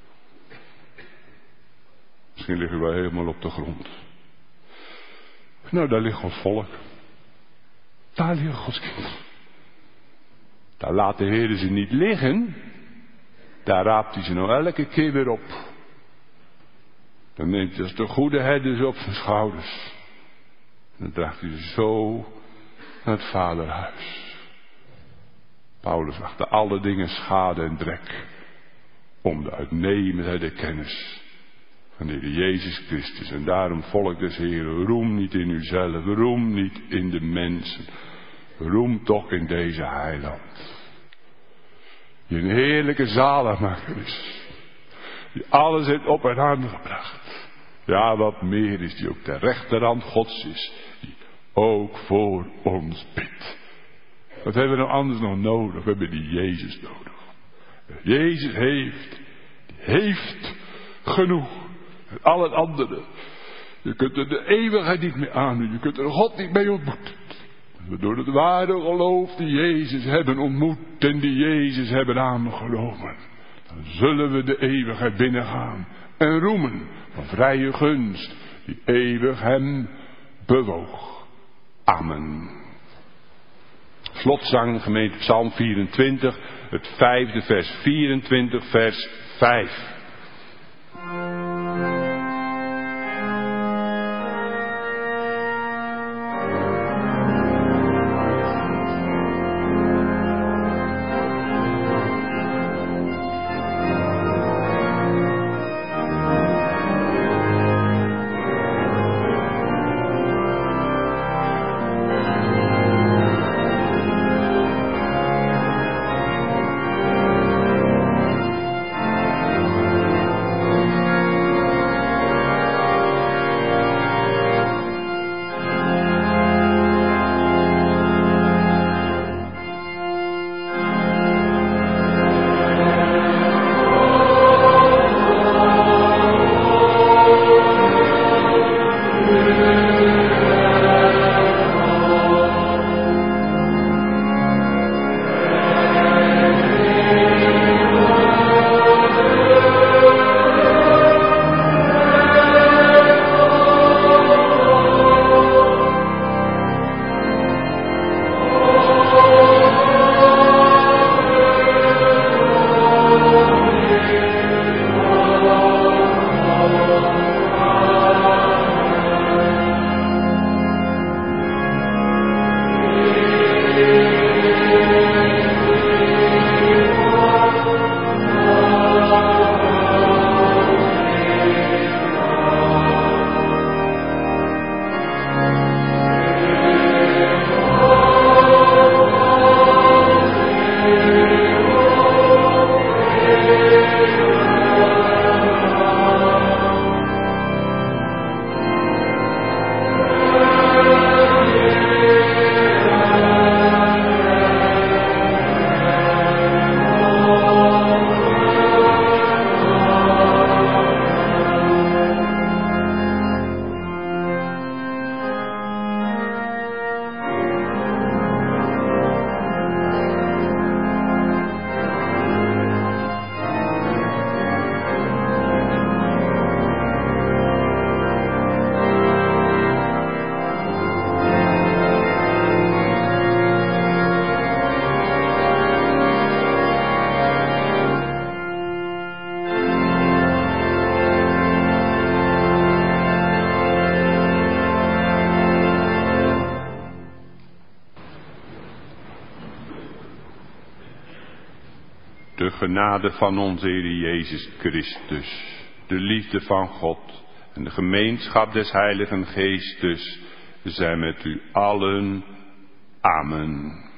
Speaker 1: Misschien liggen we helemaal op de grond. Nou, daar ligt Gods volk. Daar ligt Gods kind. Daar laat de Heer ze niet liggen. Daar raapt hij ze nou elke keer weer op. Dan neemt hij als de goede herder ze op zijn schouders. En dan draagt hij ze zo naar het vaderhuis. Paulus achter alle dingen schade en drek. Om de uitnemendheid der kennis van de Heer Jezus Christus. En daarom, volk des Heeren, roem niet in uzelf, roem niet in de mensen. Roem toch in deze heiland. Die een heerlijke zaligmaker is. Die alles heeft op en aangebracht. Ja, wat meer is, die ook de rechterhand Gods is. Die ook voor ons bidt. Wat hebben we nou anders nog nodig? We hebben die Jezus nodig. Jezus heeft, die heeft genoeg. En al het andere. Je kunt er de eeuwigheid niet mee aandoen. Je kunt er God niet mee ontmoeten. We door het ware geloof die Jezus hebben ontmoet en die Jezus hebben aangenomen. Dan zullen we de eeuwigheid binnengaan en roemen van vrije gunst die eeuwig hem bewoog. Amen. Slotzang, gemeente Psalm vierentwintig, het vijfde vers, vierentwintig vers vijf. De genade van onze Heer Jezus Christus, de liefde van God en de gemeenschap des Heiligen Geestes zijn met u allen. Amen.